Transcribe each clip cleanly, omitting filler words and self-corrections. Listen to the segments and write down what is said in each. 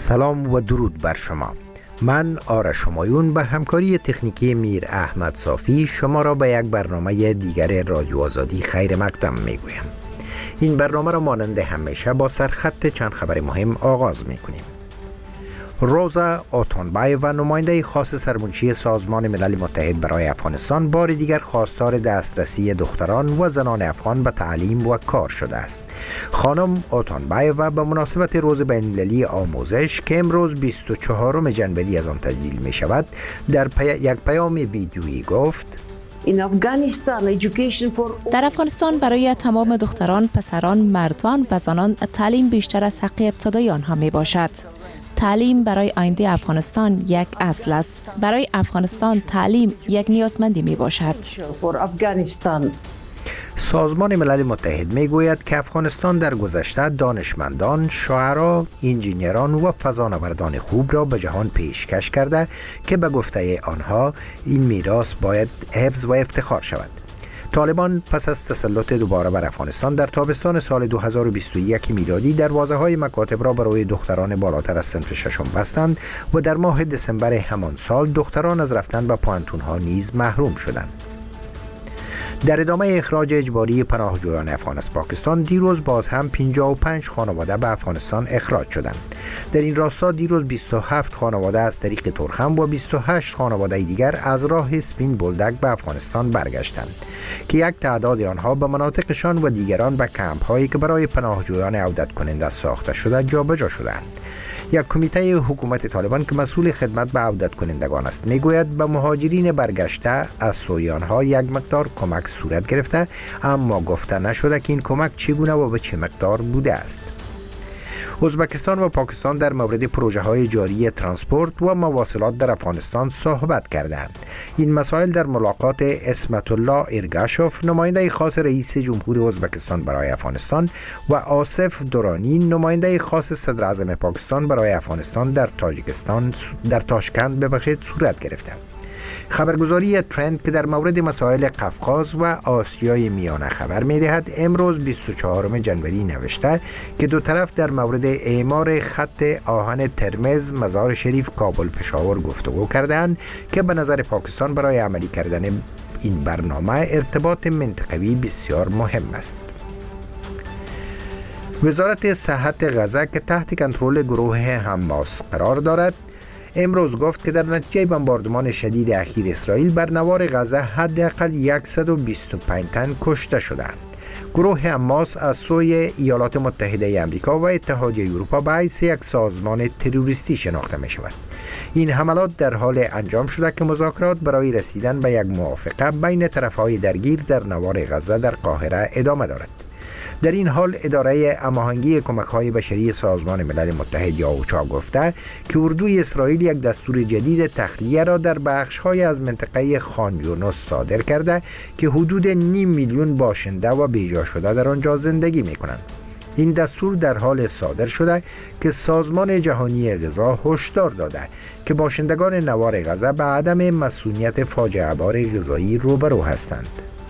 سلام و درود بر شما. من آرش همایون به همکاری تکنیکی میر احمد صافی شما را به یک برنامه دیگر رادیو آزادی خیر مقدم می گویم. این برنامه را مانند همیشه با سرخط چند خبر مهم آغاز می کنیم. روزا اوتونبای و نماینده خاص سرمنشی سازمان ملل متحد برای افغانستان بار دیگر خواستار دسترسی دختران و زنان افغان به تعلیم و کار شده است. خانم اوتونبای و به مناسبت روز بین‌المللی آموزش که امروز 24 ژانویه از آن تجلیل می شود در یک پیام ویدیویی گفت: در افغانستان برای تمام دختران، پسران، مردان و زنان تعلیم بیشتر از حق ابتدایی آنها می باشد. تعلیم برای آینده افغانستان یک اصل است. برای افغانستان تعلیم یک نیازمندی می باشد. سازمان ملل متحد می گوید که افغانستان در گذشته دانشمندان، شاعران، انجینران و فضانوردان خوب را به جهان پیشکش کرده که به گفته آنها این میراث باید حفظ و افتخار شود. طالبان پس از تسلط دوباره بر افغانستان در تابستان سال 2021 میلادی دروازه‌های مکاتب را برای دختران بالاتر از صنف ششم بستند و در ماه دسامبر همان سال دختران از رفتن به پوانتون‌ها نیز محروم شدند. در ادامه اخراج اجباری پناهجویان افغان از پاکستان دیروز باز هم 55 خانواده به افغانستان اخراج شدند. در این راستا دیروز 27 خانواده از طریق ترخم و 28 خانواده دیگر از راه سپین بولدک به افغانستان برگشتند که یک تعداد آنها به مناطقشان و دیگران به کمپ هایی که برای پناهجویان عودت کننده ساخته شده جابجا شدند. یک کمیته حکومت طالبان که مسئول خدمت به عودت کنندگان است میگوید به مهاجرین برگشته از سوی آنها یک مقدار کمک صورت گرفته، اما گفته نشده که این کمک چگونه و به چه مقدار بوده است. ازبکستان و پاکستان در مورد پروژه های جاری ترانسپورت و مواصلات در افغانستان صحبت کردند. این مسائل در ملاقات اسمت الله ارگاشوف نماینده خاص رئیس جمهور ازبکستان برای افغانستان و آصف دورانی نماینده خاص صدر اعظم پاکستان برای افغانستان در تاشکند صورت گرفتند. خبرگزاری ترند که در مورد مسائل قفقاز و آسیای میانه خبر می‌دهد امروز 24 ژانویه نوشته که دو طرف در مورد اعمار خط آهن ترمز مزار شریف کابل پشاور گفتگو کردند که به نظر پاکستان برای عملی کردن این برنامه ارتباط منطقوی بسیار مهم است. وزارت صحت غزه که تحت کنترل گروه حماس قرار دارد امروز گفت که در نتیجه بمباردمان شدید اخیر اسرائیل بر نوار غزه حداقل 125 تن کشته شدند. گروه حماس از سوی ایالات متحده آمریکا و اتحادیه اروپا به حیث یک سازمان تروریستی شناخته می شود. این حملات در حال انجام شده که مذاکرات برای رسیدن به یک موافقه بین طرفهای درگیر در نوار غزه در قاهره ادامه دارد. در این حال اداره هماهنگی کمک‌های بشری سازمان ملل متحد یا اوچا گفته که اردوی اسرائیل یک دستور جدید تخلیه را در بخش‌های از منطقه خان یونس صادر کرده که حدود 5 میلیون باشنده و بیجا شده در آنجا زندگی می‌کنند. این دستور در حال صادر شده که سازمان جهانی غذا هشدار داده که باشندگان نوار غزه به عدم مسئولیت فاجعه بار غذایی روبرو هستند.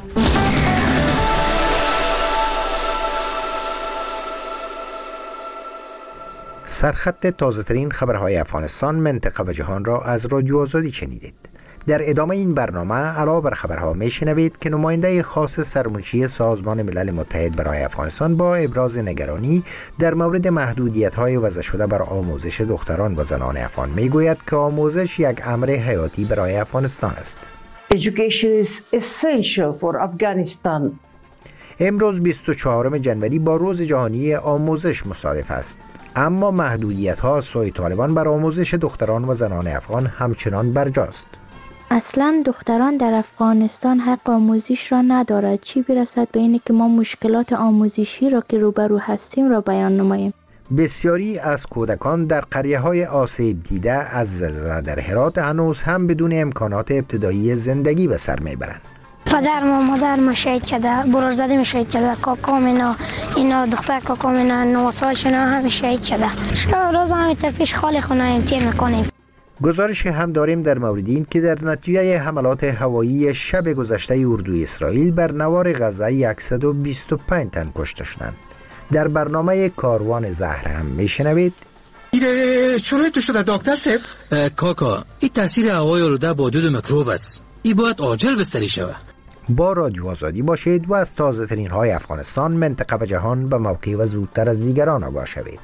سرخط تازه‌ترین خبرهای افغانستان، منطقه و جهان را از رادیو آزادی شنیدید. در ادامه این برنامه علاوه بر خبرها میشنوید که نماینده خاص سرمنشی سازمان ملل متحد برای افغانستان با ابراز نگرانی در مورد محدودیت‌های وضع شده بر آموزش دختران و زنان افغان میگوید که آموزش یک امر حیاتی برای افغانستان است. Education is essential for Afghanistan. امروز 24 ژانویه با روز جهانی آموزش مصادف است. اما محدودیت‌ها از سوی طالبان بر آموزش دختران و زنان افغان همچنان برجاست. اصلا دختران در افغانستان حق آموزش را ندارد، چی برسد به اینه که ما مشکلات آموزشی را که روبرو هستیم را بیان نماییم. بسیاری از کودکان در قریه‌های آسیب دیده از زلزله در هرات هنوز هم بدون امکانات ابتدایی زندگی به سر میبرند. پدر و مادر شهید شده، برادر شهید شده، کاکام اینا دختر کاکام اینا 9 سالشون هم شهید شده. روز هم پیش خالی خونه امتحان میکنیم. گزارش هم داریم در مورد این که در نتیجه حملات هوایی شب گذشته اردوی اسرائیل بر نوار غزه 125 تن کشته شدند. در برنامه کاروان زهر هم میشنوید ایره چونه تو شده دکتر صاحب؟ کاکا این تاثیر هوای آلوده با دود میکروب است. این باید عاجل بستری شود. با رادیو آزادی باشید و از تازه ترین های افغانستان، منطقه و جهان به موقع و زودتر از دیگران آگاه شوید.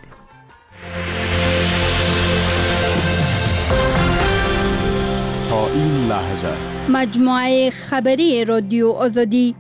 تا این لحظه مجموعه خبری رادیو آزادی.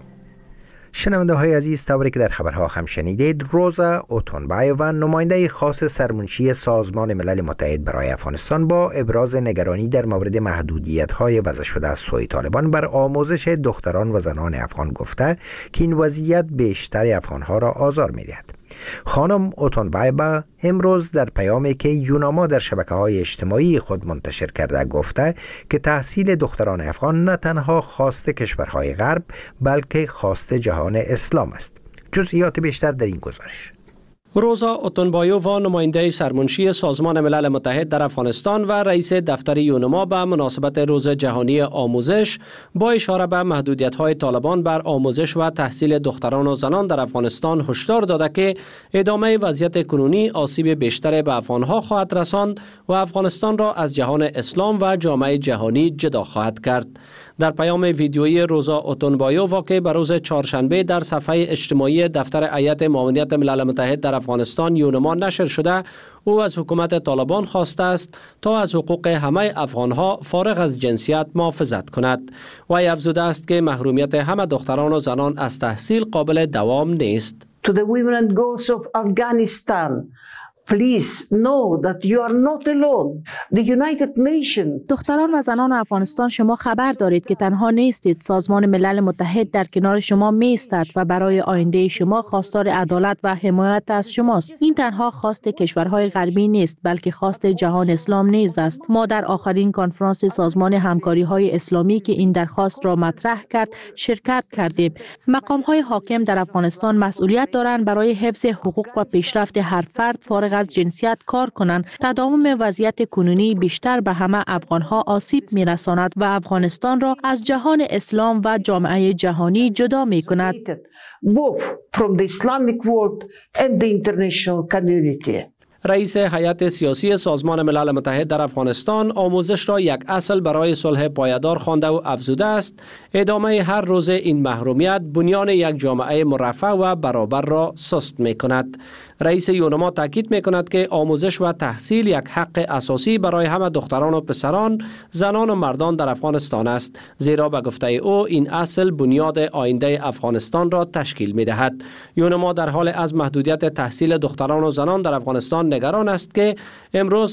شنونده های عزیز، طوری که در خبرها هم شنیدید، روزا اوتونبایووا، نماینده خاص سرمنشی سازمان ملل متحد برای افغانستان، با ابراز نگرانی در مورد محدودیت های وضع شده از سوی طالبان بر آموزش دختران و زنان افغان گفته که این وضعیت بیشتر افغانها را آزار می‌دهد. خانم اوتونبایووا امروز در پیامی که یوناما در شبکه‌های اجتماعی خود منتشر کرده گفته که تحصیل دختران افغان نه تنها خواست کشورهای غرب بلکه خواست جهان اسلام است. جزئیات بیشتر در این گزارش. روزا اوتونبایووا، نماینده سرمنشی سازمان ملل متحد در افغانستان و رئیس دفتر یونما، به مناسبت روز جهانی آموزش با اشاره به محدودیت‌های طالبان بر آموزش و تحصیل دختران و زنان در افغانستان هشدار داده که ادامه وضعیت کنونی آسیب بیشتر به افغان‌ها خواهد رساند و افغانستان را از جهان اسلام و جامعه جهانی جدا خواهد کرد. در پیام ویدیویی روزا اوتونبایووا که به روز چهارشنبه در صفحه اجتماعی دفتر هیئت معاونت ملل متحد در افغانستان یونما نشر شده، او از حکومت طالبان خواسته است تا از حقوق همه افغانها فارغ از جنسیت محافظت کند و افزوده است که محرومیت همه دختران و زنان از تحصیل قابل دوام نیست. To the women and girls of Afghanistan, please know that you are not alone. The United Nations. دختران و زنان افغانستان، شما خبر دارید که تنها نیستید. سازمان ملل متحد در کنار شما می‌ایستد و برای آینده شما خواستار عدالت و حمایت از شماست. این تنها خواست کشورهای غربی نیست بلکه خواست جهان اسلام نیز است. ما در آخرین کنفرانس سازمان همکاری‌های اسلامی که این درخواست را مطرح کرد شرکت کردیم. مقام‌های حاکم در افغانستان مسئولیت دارند برای حفظ حقوق و پیشرفت هر فرد فارغ از جنسیت کار کنند. تداوم وضعیت کنونی بیشتر به همه افغانها آسیب می‌رساند و افغانستان را از جهان اسلام و جامعه جهانی جدا می‌کند. Both from the Islamic world and the international community. رئیس هیئت سیاسی سازمان ملل متحد در افغانستان آموزش را یک اصل برای صلح پایدار خوانده و افزوده است ادامه هر روز این محرومیت بنیان یک جامعه مرفه و برابر را سست می کند. رئیس یونما تاکید می کند که آموزش و تحصیل یک حق اساسی برای همه دختران و پسران، زنان و مردان در افغانستان است، زیرا به گفته او این اصل بنیاد آینده افغانستان را تشکیل می دهد. یونما در حال از محدودیت تحصیل دختران و زنان در افغانستان نگران است که امروز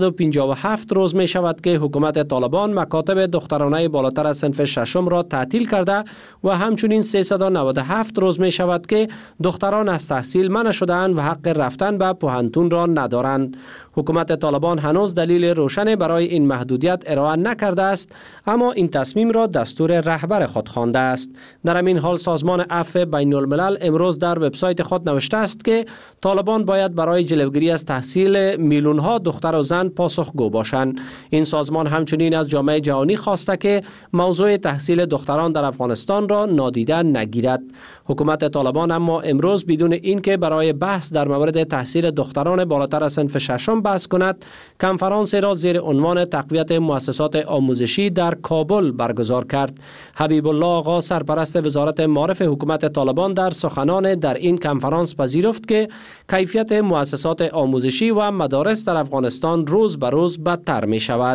857 روز می شود که حکومت طالبان مکاتب دخترانه بالاتر از صنف ششم را تعطیل کرده و همچنین 397 روز می شود که دختران از تحصیل منع شده‌اند و حق رفتن به پوهنتون را ندارند. حکومت طالبان هنوز دلیل روشنی برای این محدودیت ارائه نکرده است، اما این تصمیم را دستور رهبر خود خوانده است. در همین حال سازمان عفو بین الملل امروز در وبسایت خود نوشته است که طالبان باید برای جلوگیری از تحصیل میلیون‌ها دختر و زن پاسخگو باشند. این سازمان همچنین از جامعه جهانی خواسته که موضوع تحصیل دختران در افغانستان را نادیده نگیرد. حکومت طالبان اما امروز بدون اینکه برای بحث در مورد تحصیل دختران بالاتر از صنف ششم بحث کند، کنفرانس را زیر عنوان تقویت مؤسسات آموزشی در کابل برگزار کرد. حبیب الله آقا، سرپرست وزارت معارف حکومت طالبان، در سخنان در این کنفرانس پذیرفت که کیفیت مؤسسات آموزشی و مدارس در افغانستان روز به روز بدتر می شود.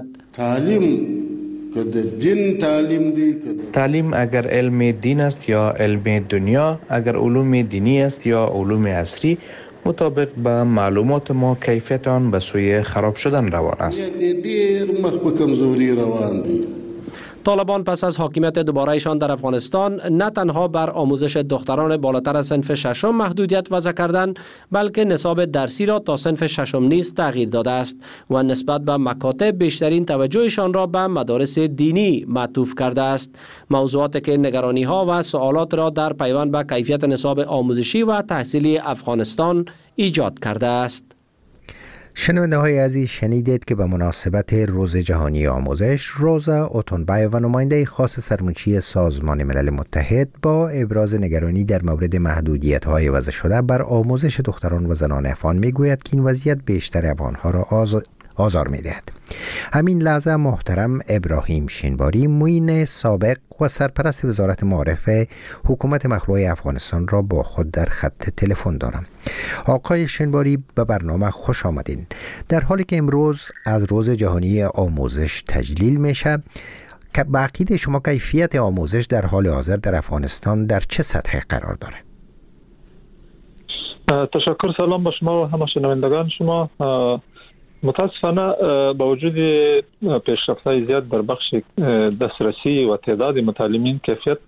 تعلیم اگر علم دین است یا علم دنیا، اگر علوم دینی است یا علوم عصری، مطابق به معلومات ما کیفیت آن به سوی خراب شدن روان است. طالبان پس از حاکمیت دوباره‌شان در افغانستان نه تنها بر آموزش دختران بالاتر از صنف ششم محدودیت وضع کردند، بلکه نصاب درسی را تا صنف ششم نیز تغییر داده است و نسبت به مکاتب بیشترین توجهشان را به مدارس دینی معطوف کرده است. موضوعاتی که نگرانی‌ها و سوالات را در پیوند به کیفیت نصاب آموزشی و تحصیلی افغانستان ایجاد کرده است. شنونده های عزیز، شنیدید که به مناسبت روز جهانی آموزش، روزا اوتونبای و نماینده خاص سرمنشی سازمان ملل متحد با ابراز نگرانی در مورد محدودیت‌های وضع شده بر آموزش دختران و زنان افغان میگوید که این وضعیت بیشتر افغان‌ها را آزار می‌دهد. همین لحظه محترم ابراهیم شینواری، معین سابق و سرپرست وزارت معارف حکومت مخلوع افغانستان را با خود در خط تلفن دارم. آقای شینواری، به برنامه خوش آمدین. در حالی که امروز از روز جهانی آموزش تجلیل میشه، که به عقیده شما کیفیت آموزش در حال حاضر در افغانستان در چه سطحی قرار داره؟ تشکر. سلام به شما و همه شنوندگان شما. متاسفانه با وجود پیشرفت‌های زیاد در بخش دسترسی و تعداد متعلمین، کیفیت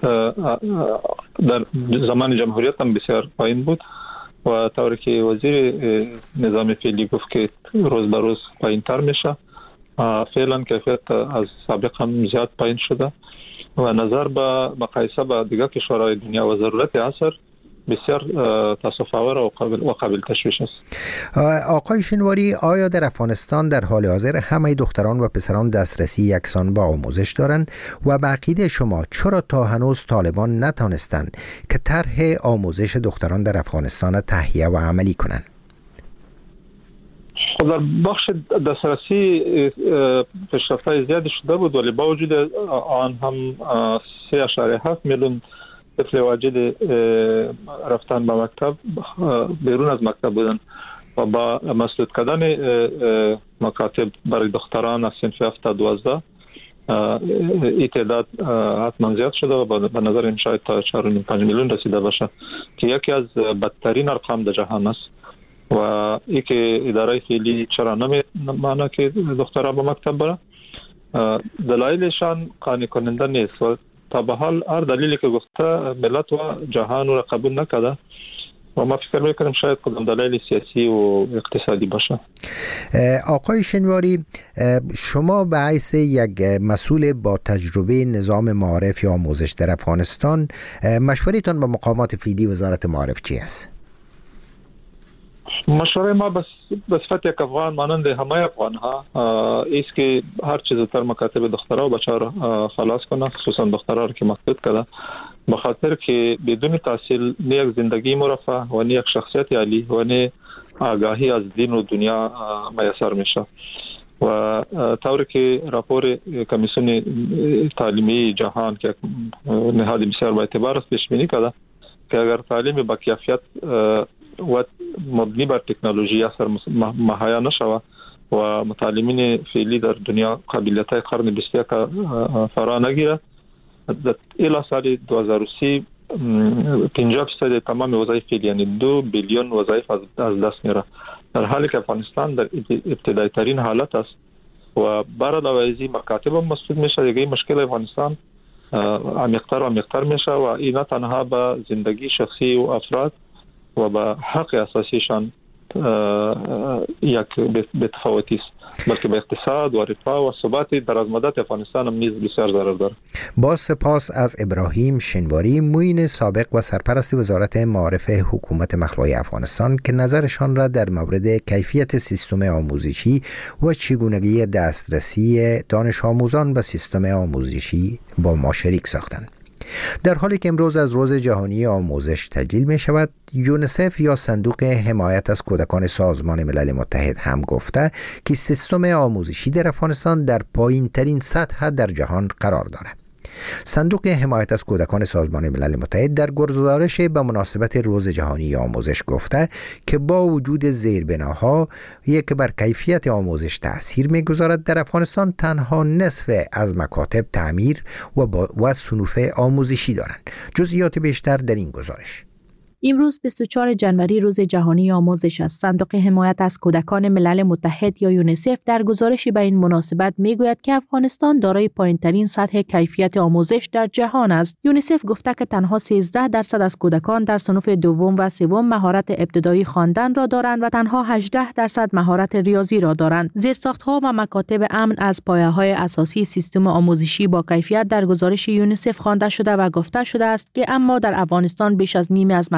در زمان جمهوریت هم بسیار پایین بود و طوری که وزیر نظام فعلی گفت که روز به روز پایین تر میشه. فعلا کیفیت از سابق هم زیاد پایین شده و نظر به مقایسه با دیگر کشورهای دنیا و ضرورت عصر بسیار تاسف‌آور و قابل تشویش است. آقای شینواری، آیا در افغانستان در حال حاضر همه دختران و پسران دسترسی یکسان به آموزش دارند و به عقیده شما چرا تا هنوز طالبان نتانستند که طرح آموزش دختران در افغانستان تهیه و عملی کنند؟ در بخش دسترسی پیشرفت‌های زیادی شده بود، ولی با وجود آن هم 3.7 میلیون طفل واجد رفتن به مکتب بیرون از مکتب بودن و با مسدود کردن مکاتب برای دختران از صنف 7 تا 12 این تعداد حتما زیاد شده و به نظر این شاید تا 4.5 میلیون رسیده باشه که یکی از بدترین ارقام در جهان است و ای که اداره فعلی چرا نمی‌مانه که دختران به مکتب بره. دلایلشان قانع کننده نیست و تا به حال هر دلیلی که گفته ملت و جهان را قبول نکرده و ما فکر میکنم شاید کدام دلیل سیاسی و اقتصادی باشه. آقای شینواری، شما به حیث یک مسئول با تجربه نظام معارف یا آموزش در افغانستان، مشورتان به مقامات فعلی وزارت معارف چی است؟ مشوره ما به صفت یک افغان مانند همه افغان ها است که هر چیز زودتر مکاتب دخترها و بچه ها خلاص کنه، خصوصا دخترها را که محدود کرده، به خاطر که بدون تحصیل نه یک زندگی مرفه و نه یک شخصیت عالی و نه آگاهی از دین و دنیا میسر میشه و طوری که راپور کمیسیون تعلیمی جهان که نهاد بسیار با اعتبار است پیش بینی کرده که اگر تعلیم با کیفیت و مبنی بر تکنولوژی اثر مهیا نشوه و متعلمین فعلی در دنیا قابلیت‌های قرن 21 فرا نگیره، الی سال 2030 50% تمام وظایف فعلی یعنی 2 بیلیون وظایف از دست میره، در حالی که افغانستان در ابتدایی ترین حالت است و برای دوازی مکاتب هم مسدود میشه. دیگه مشکل افغانستان عمیق‌تر میشه و این نه تنها به زندگی شخصی و افراد و به حق اساسیشان یک بی‌تفاوتی است، بلکه به اقتصاد و رفاه و ثبات درازمدت افغانستان هم نیز بسیار ضرر داره. با سپاس از ابراهیم شینواری، معین سابق و سرپرست وزارت معارف حکومت مخلوع افغانستان، که نظرشان را در مورد کیفیت سیستم آموزشی و چگونگی دسترسی دانش آموزان به سیستم آموزشی با ما شریک ساختند. در حالی که امروز از روز جهانی آموزش تجلیل می شود، یونیسف یا صندوق حمایت از کودکان سازمان ملل متحد هم گفته که سیستم آموزشی در افغانستان در پایین ترین سطح در جهان قرار دارد. صندوق حمایت از کودکان سازمان ملل متحد در گزارش به مناسبت روز جهانی آموزش گفته که با وجود زیربناها که بر کیفیت آموزش تأثیر می‌گذارد، در افغانستان تنها نصف از مکاتب تعمیر و صنوف آموزشی دارند. جزئیات بیشتر در این گزارش. امروز 24 جنوری روز جهانی آموزش است. صندوق حمایت از کودکان ملل متحد یا یونیسف در گزارشی به این مناسبت میگوید که افغانستان دارای پایین‌ترین سطح کیفیت آموزش در جهان است. یونیسف گفته که تنها 13% از کودکان در صنوف دوم و سوم مهارت ابتدایی خواندن را دارند و تنها 18% مهارت ریاضی را دارند. زیرساخت‌ها و مکاتب امن از پایه‌های اساسی سیستم آموزشی با کیفیت در گزارش یونیسف خوانده شده و گفته شده است که اما در افغانستان بیش از نیم از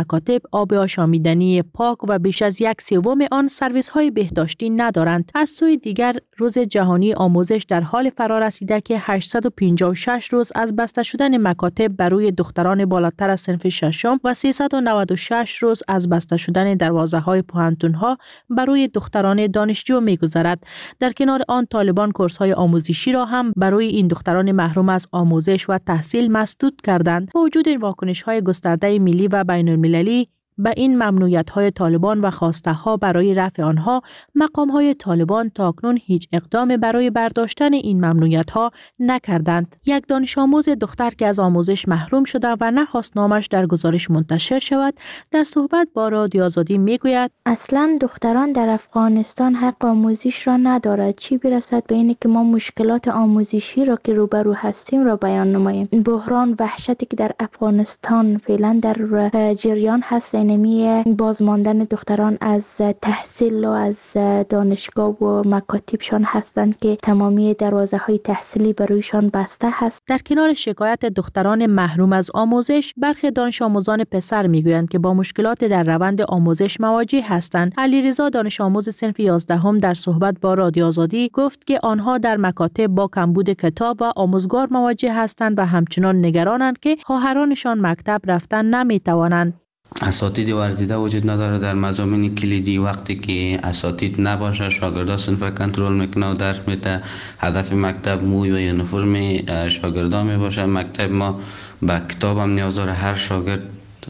مکاتب آب آشامیدنی پاک و بیش از 1/3 آن سرویس‌های بهداشتی ندارند. از سوی دیگر روز جهانی آموزش در حال فرا رسیده که 856 روز از بسته شدن مکاتب برای دختران بالاتر از صنف ششم و 396 روز از بسته شدن دروازه‌های پوهنتون‌ها برای دختران دانشجو می‌گذرد. در کنار آن طالبان کورس‌های آموزشی را هم برای این دختران محروم از آموزش و تحصیل مسدود کردند. با وجود واکنش‌های گسترده ملی و بین‌المللی به این ممنوعیت‌های طالبان و خواسته‌ها برای رفع آنها، مقام‌های طالبان تاکنون هیچ اقدام برای برداشتن این ممنوعیت‌ها نکردند. یک دانش آموز دختر که از آموزش محروم شده و نخواست نامش در گزارش منتشر شود، در صحبت با رادیو آزادی میگوید: اصلاً دختران در افغانستان حق آموزش را ندارد، چی برسد به اینکه که ما مشکلات آموزشی را که روبرو هستیم را بیان نماییم. بحران وحشتی که در افغانستان فعلا در جریان هست، نمی بازماندن دختران از تحصیل و از دانشگاه و مکاتبشان هستند که تمامی دروازه های تحصیلی برویشان بسته هست. در کنار شکایت دختران محروم از آموزش، برخی دانش آموزان پسر میگویند که با مشکلات در روند آموزش مواجه هستند. علیرضا دانش آموز صنف 11 در صحبت با رادیو آزادی گفت که آنها در مکاتب با کمبود کتاب و آموزگار مواجه هستند و همچنان نگرانند که خواهرانشان مکتب رفتن نمیتوانند. اساتید ورزیده وجود نداره در مضامین کلیدی. وقتی که اساتید نباشه، شاگردا صنف کنترل میکنه و درس میده. هدف مکتب موی و یونیفرم شاگردا میباشه. مکتب ما به کتاب هم نیاز داره. هر شاگرد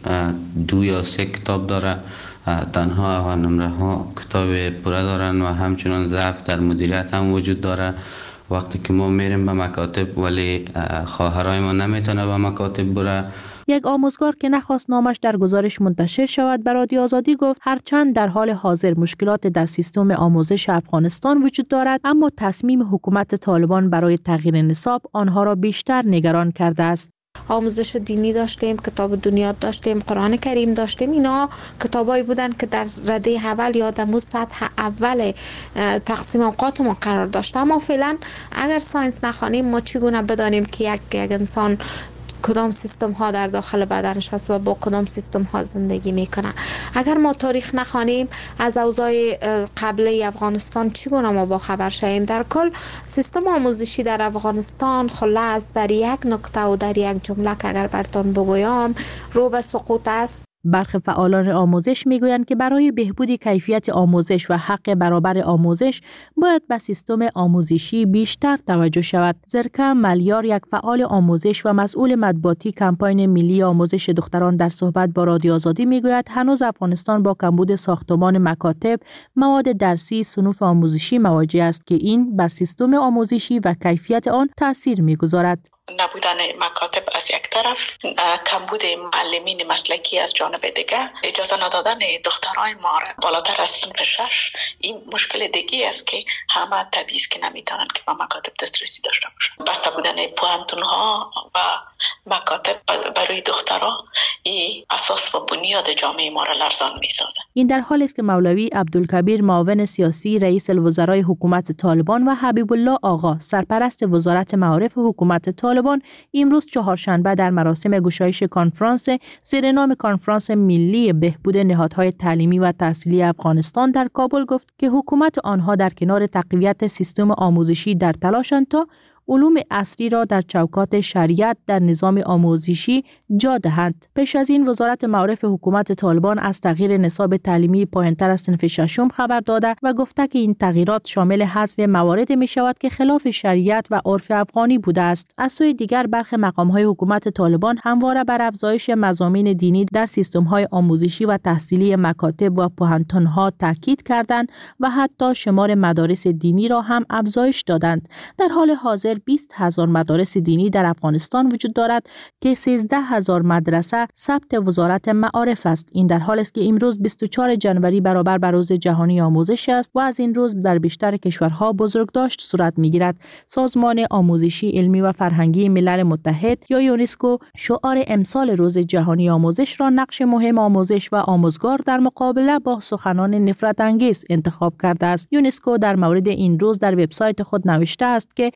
2 یا 3 کتاب داره. تنها و نمره ها کتاب پوره دارن و همچنان ضعف در مدیریت هم وجود داره. وقتی که ما میریم به مکاتب ولی خواهرای ما نمیتونه به مکاتب بره. یک آموزگار که نخواست نامش در گزارش منتشر شود به رادیو آزادی گفت هرچند در حال حاضر مشکلات در سیستم آموزش افغانستان وجود دارد، اما تصمیم حکومت طالبان برای تغییر نصاب آنها را بیشتر نگران کرده است. آموزش دینی داشتیم، کتاب دنیا داشتیم، قرآن کریم داشتیم. اینا کتابایی بودن که در رده اول یا در سطح اول تقسیم اوقات ما قرار داشت. اما فعلا اگر ساینس نخوانیم ما چگونه بدانیم که یک انسان کدام سیستم ها در داخل بدنش هست و با کدام سیستم ها زندگی میکنه؟ اگر ما تاریخ نخوانیم از اوضاع قبلی افغانستان چگونه ما با خبر شویم؟ در کل سیستم آموزشی در افغانستان خلاص در یک نکته و در یک جمله که اگر براتون بگویم رو به سقوط است. برخی فعالان آموزش میگویند که برای بهبود کیفیت آموزش و حق برابر آموزش باید به سیستم آموزشی بیشتر توجه شود. زرکه ملیار، یک فعال آموزش و مسئول مطبوعاتی کمپاین ملی آموزش دختران در صحبت با رادیو آزادی میگوید هنوز افغانستان با کمبود ساختمان مکاتب، مواد درسی، صنوف آموزشی مواجه است که این بر سیستم آموزشی و کیفیت آن تاثیر میگذارد. نبودن مکاتب از یک طرف، کمبود معلمین مسلکی از جانب دیگه، اجازه ندادن دخترای ما بالاتر از صنف 6، این مشکل دیگه است که همه طبیعی است که نمیتونن که با مکاتب دسترسی داشته باشن. بسته بودن پوهنتون‌ها و مکاتب برای دخترها این اساس و بنیاد جامعه ما را لرزان میسازه. این در حالی است که مولوی عبدالکبیر، معاون سیاسی رئیس الوزرای حکومت طالبان و حبیب الله آقا، سرپرست وزارت معارف حکومت طالبان، امروز چهارشنبه در مراسم گشایش کنفرانس زیر نام کنفرانس ملی بهبود نهادهای تعلیمی و تحصیلی افغانستان در کابل گفت که حکومت آنها در کنار تقویت سیستم آموزشی در تلاشند تا علوم عصری را در چوکات شریعت در نظام آموزشی جا دهند. پیش از این وزارت معارف حکومت طالبان از تغییر نصاب تعلیمی پایین‌تر از صنف 6 خبر داده و گفته که این تغییرات شامل حذف موارد می شود که خلاف شریعت و عرف افغانی بوده است. از سوی دیگر برخی مقام‌های حکومت طالبان همواره بر افزایش مضامین دینی در سیستم‌های آموزشی و تحصیلی مکاتب و پوهنتون‌ها تاکید کردند و حتی شمار مدارس دینی را هم افزایش دادند. در حال حاضر 20,000 مدارس دینی در افغانستان وجود دارد که 13,000 مدرسه ثبت وزارت معارف است. این در حالی است که امروز 24 جنوری برابر با روز جهانی آموزش است و از این روز در بیشتر کشورها بزرگداشت صورت می‌گیرد. سازمان آموزشی، علمی و فرهنگی ملل متحد یا یونسکو شعار امسال روز جهانی آموزش را نقش مهم آموزش و آموزگار در مقابله با سخنان نفرت انگیز انتخاب کرده است. یونسکو در مورد این روز در وبسایت خود نوشته است که سخنان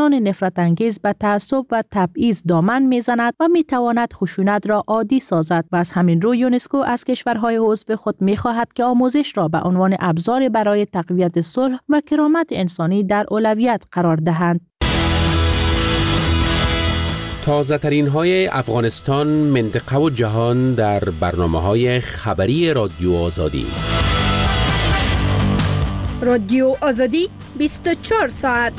بیان نفرت انگیز به تعصب و تبعیض دامن میزند و میتواند خشونت را عادی سازد و از همین رو یونسکو از کشورهای عضو خود میخواهد که آموزش را به عنوان ابزار برای تقویت صلح و کرامت انسانی در اولویت قرار دهند. تازه ترین های افغانستان، منطقه و جهان در برنامه های خبری رادیو آزادی. رادیو آزادی 24 ساعت.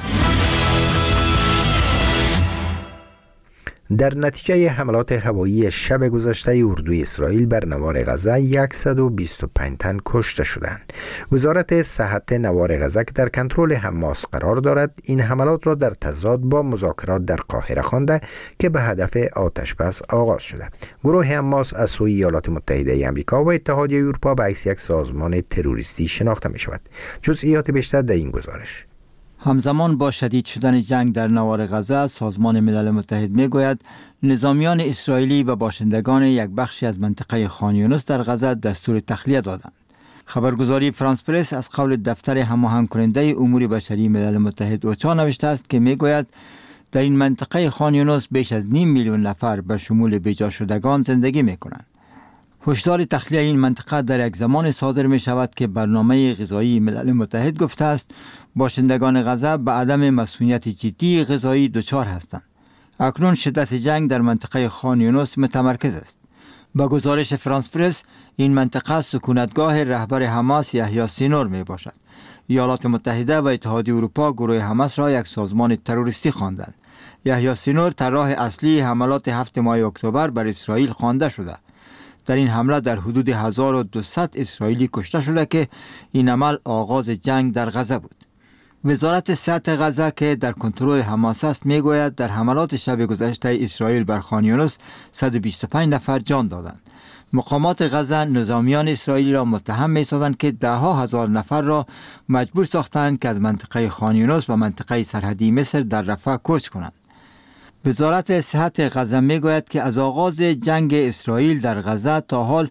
در نتیجه حملات هوایی شب گذشته اردوی اسرائیل بر نوار غزه 125 تن کشته شدند. وزارت صحت نوار غزه که در کنترل حماس قرار دارد این حملات را در تضاد با مذاکرات در قاهره خوانده که به هدف آتش بس آغاز شده. گروه حماس از سوی ایالات متحده آمریکا و اتحادیه اروپا به حیث یک سازمان تروریستی شناخته می شود. جزئیات بیشتر در این گزارش. همزمان با شدید شدن جنگ در نوار غزه، سازمان ملل متحد میگوید نظامیان اسرائیلی به باشندگان یک بخشی از منطقه خان یونس در غزه دستور تخلیه دادند. خبرگزاری فرانس پرس از قول دفتر هماهنگ کننده امور بشری ملل متحد اوچا نوشته است که میگوید در این منطقه خان یونس بیش از 5 میلیون نفر به شمول بیجا شدگان زندگی میکنند. هشدار تخلیه این منطقه در یک زمان صادر می شود که برنامه غذایی ملل متحد گفته است باشندگان غزه به عدم مسئولیت جدی غذایی دچار هستند. اکنون شدت جنگ در منطقه خان یونس متمرکز است. با گزارش فرانس پرس این منطقه سکونتگاه رهبر حماس یحیی سینور می باشد. ایالات متحده و اتحادیه اروپا گروه حماس را یک سازمان تروریستی خواندند. یحیی سینور طراح اصلی حملات 7 ماه اکتبر بر اسرائیل خوانده شده. در این حمله در حدود 1200 اسرائیلی کشته شده که این عمل آغاز جنگ در غزه بود. وزارت صحت غزه که در کنترل حماس است میگوید در حملات شب گذشته اسرائیل بر خان یونس 125 نفر جان دادند. مقامات غزه نظامیان اسرائیلی را متهم می‌سازند که ده‌ها هزار نفر را مجبور ساختند که از منطقه خان یونس و منطقه سرحدی مصر در رفح کوچ کنند. وزارت صحت غزه میگوید که از آغاز جنگ اسرائیل در غزه تا حال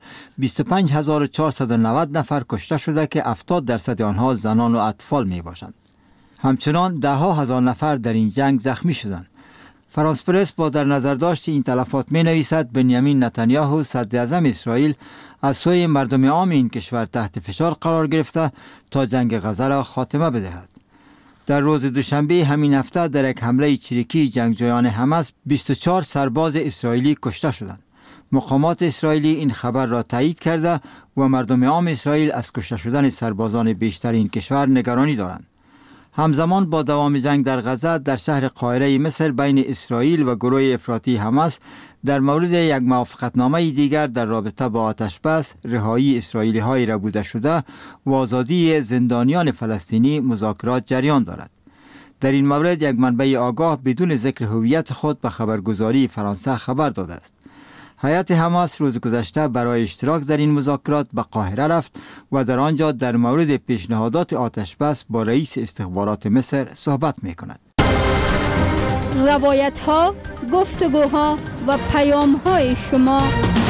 25490 نفر کشته شده که 70% آنها زنان و اطفال می باشند. همچنان ده‌ها هزار نفر در این جنگ زخمی شدند. فرانس پرس با در نظر داشت این تلفات می نویسد بنیامین نتانیاهو صدر اعظم اسرائیل از سوی مردم عام این کشور تحت فشار قرار گرفته تا جنگ غزه را خاتمه بدهد. در روز دوشنبه همین هفته در یک حمله چریکی جنگجویان حماس 24 سرباز اسرائیلی کشته شدند. مقامات اسرائیلی این خبر را تایید کرده و مردم عام اسرائیل از کشته شدن سربازان بیشتر این کشور نگرانی دارند. همزمان با دوام جنگ در غزه در شهر قاهره مصر بین اسرائیل و گروه افراطی حماس در مورد یک موافقتنامه دیگر در رابطه با آتش بس، رهایی اسرائیلی های ربوده شده و آزادی زندانیان فلسطینی مذاکرات جریان دارد. در این مورد یک منبع آگاه بدون ذکر هویت خود به خبرگزاری فرانسه خبر داده است. هیئت حماس روز گذشته برای اشتراک در این مذاکرات به قاهره رفت و در آنجا در مورد پیشنهادات آتش بس با رئیس استخبارات مصر صحبت می‌کند. روایت‌ها، گفتگوها و پیام‌های شما.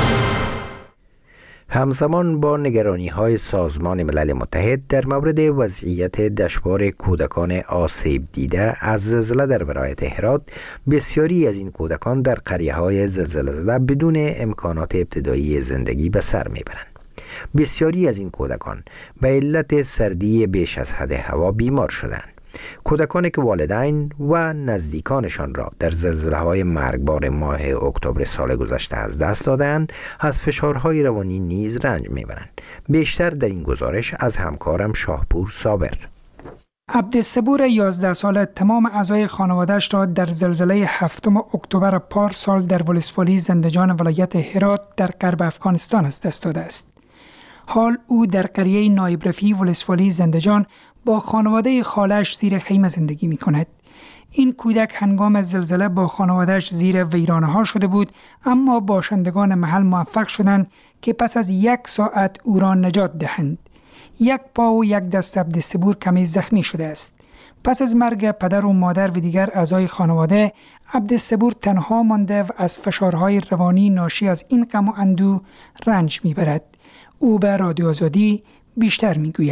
همزمان با نگرانی‌های سازمان ملل متحد در مورد وضعیت دشوار کودکان آسیب دیده از زلزله در ولایت هرات، بسیاری از این کودکان در قریه‌های زلزله زده بدون امکانات ابتدایی زندگی به سر میبرند. بسیاری از این کودکان به علت سردی بیش از حد هوا بیمار شدند. کودکانی که والدین و نزدیکانشان را در زلزله‌های مرگبار ماه اکتبر سال گذشته از دست دادند، از فشارهای روانی نیز رنج میبرند. بیشتر در این گزارش از همکارم شاهپور صابر. عبدالصبور 11 ساله تمام اعضای خانواده‌اش را در زلزله 7 اکتبر پارسال در ولسوالی زندجان ولایت هرات در غرب افغانستان از دست داده است. حال او در قریه نایب رفیع ولسوالی زندجان با خانواده خالش زیر خیمه زندگی می کند. این کودک هنگام زلزله با خانوادهش زیر ویرانه ها شده بود، اما باشندگان محل موفق شدند که پس از 1 ساعت او را نجات دهند. 1 پا و 1 دست عبدالصبور کمی زخمی شده است. پس از مرگ پدر و مادر و دیگر اعضای خانواده، عبدالصبور تنها مانده و از فشارهای روانی ناشی از این غم و اندوه رنج می برد. او به رادیو آزادی بیشتر می گوید.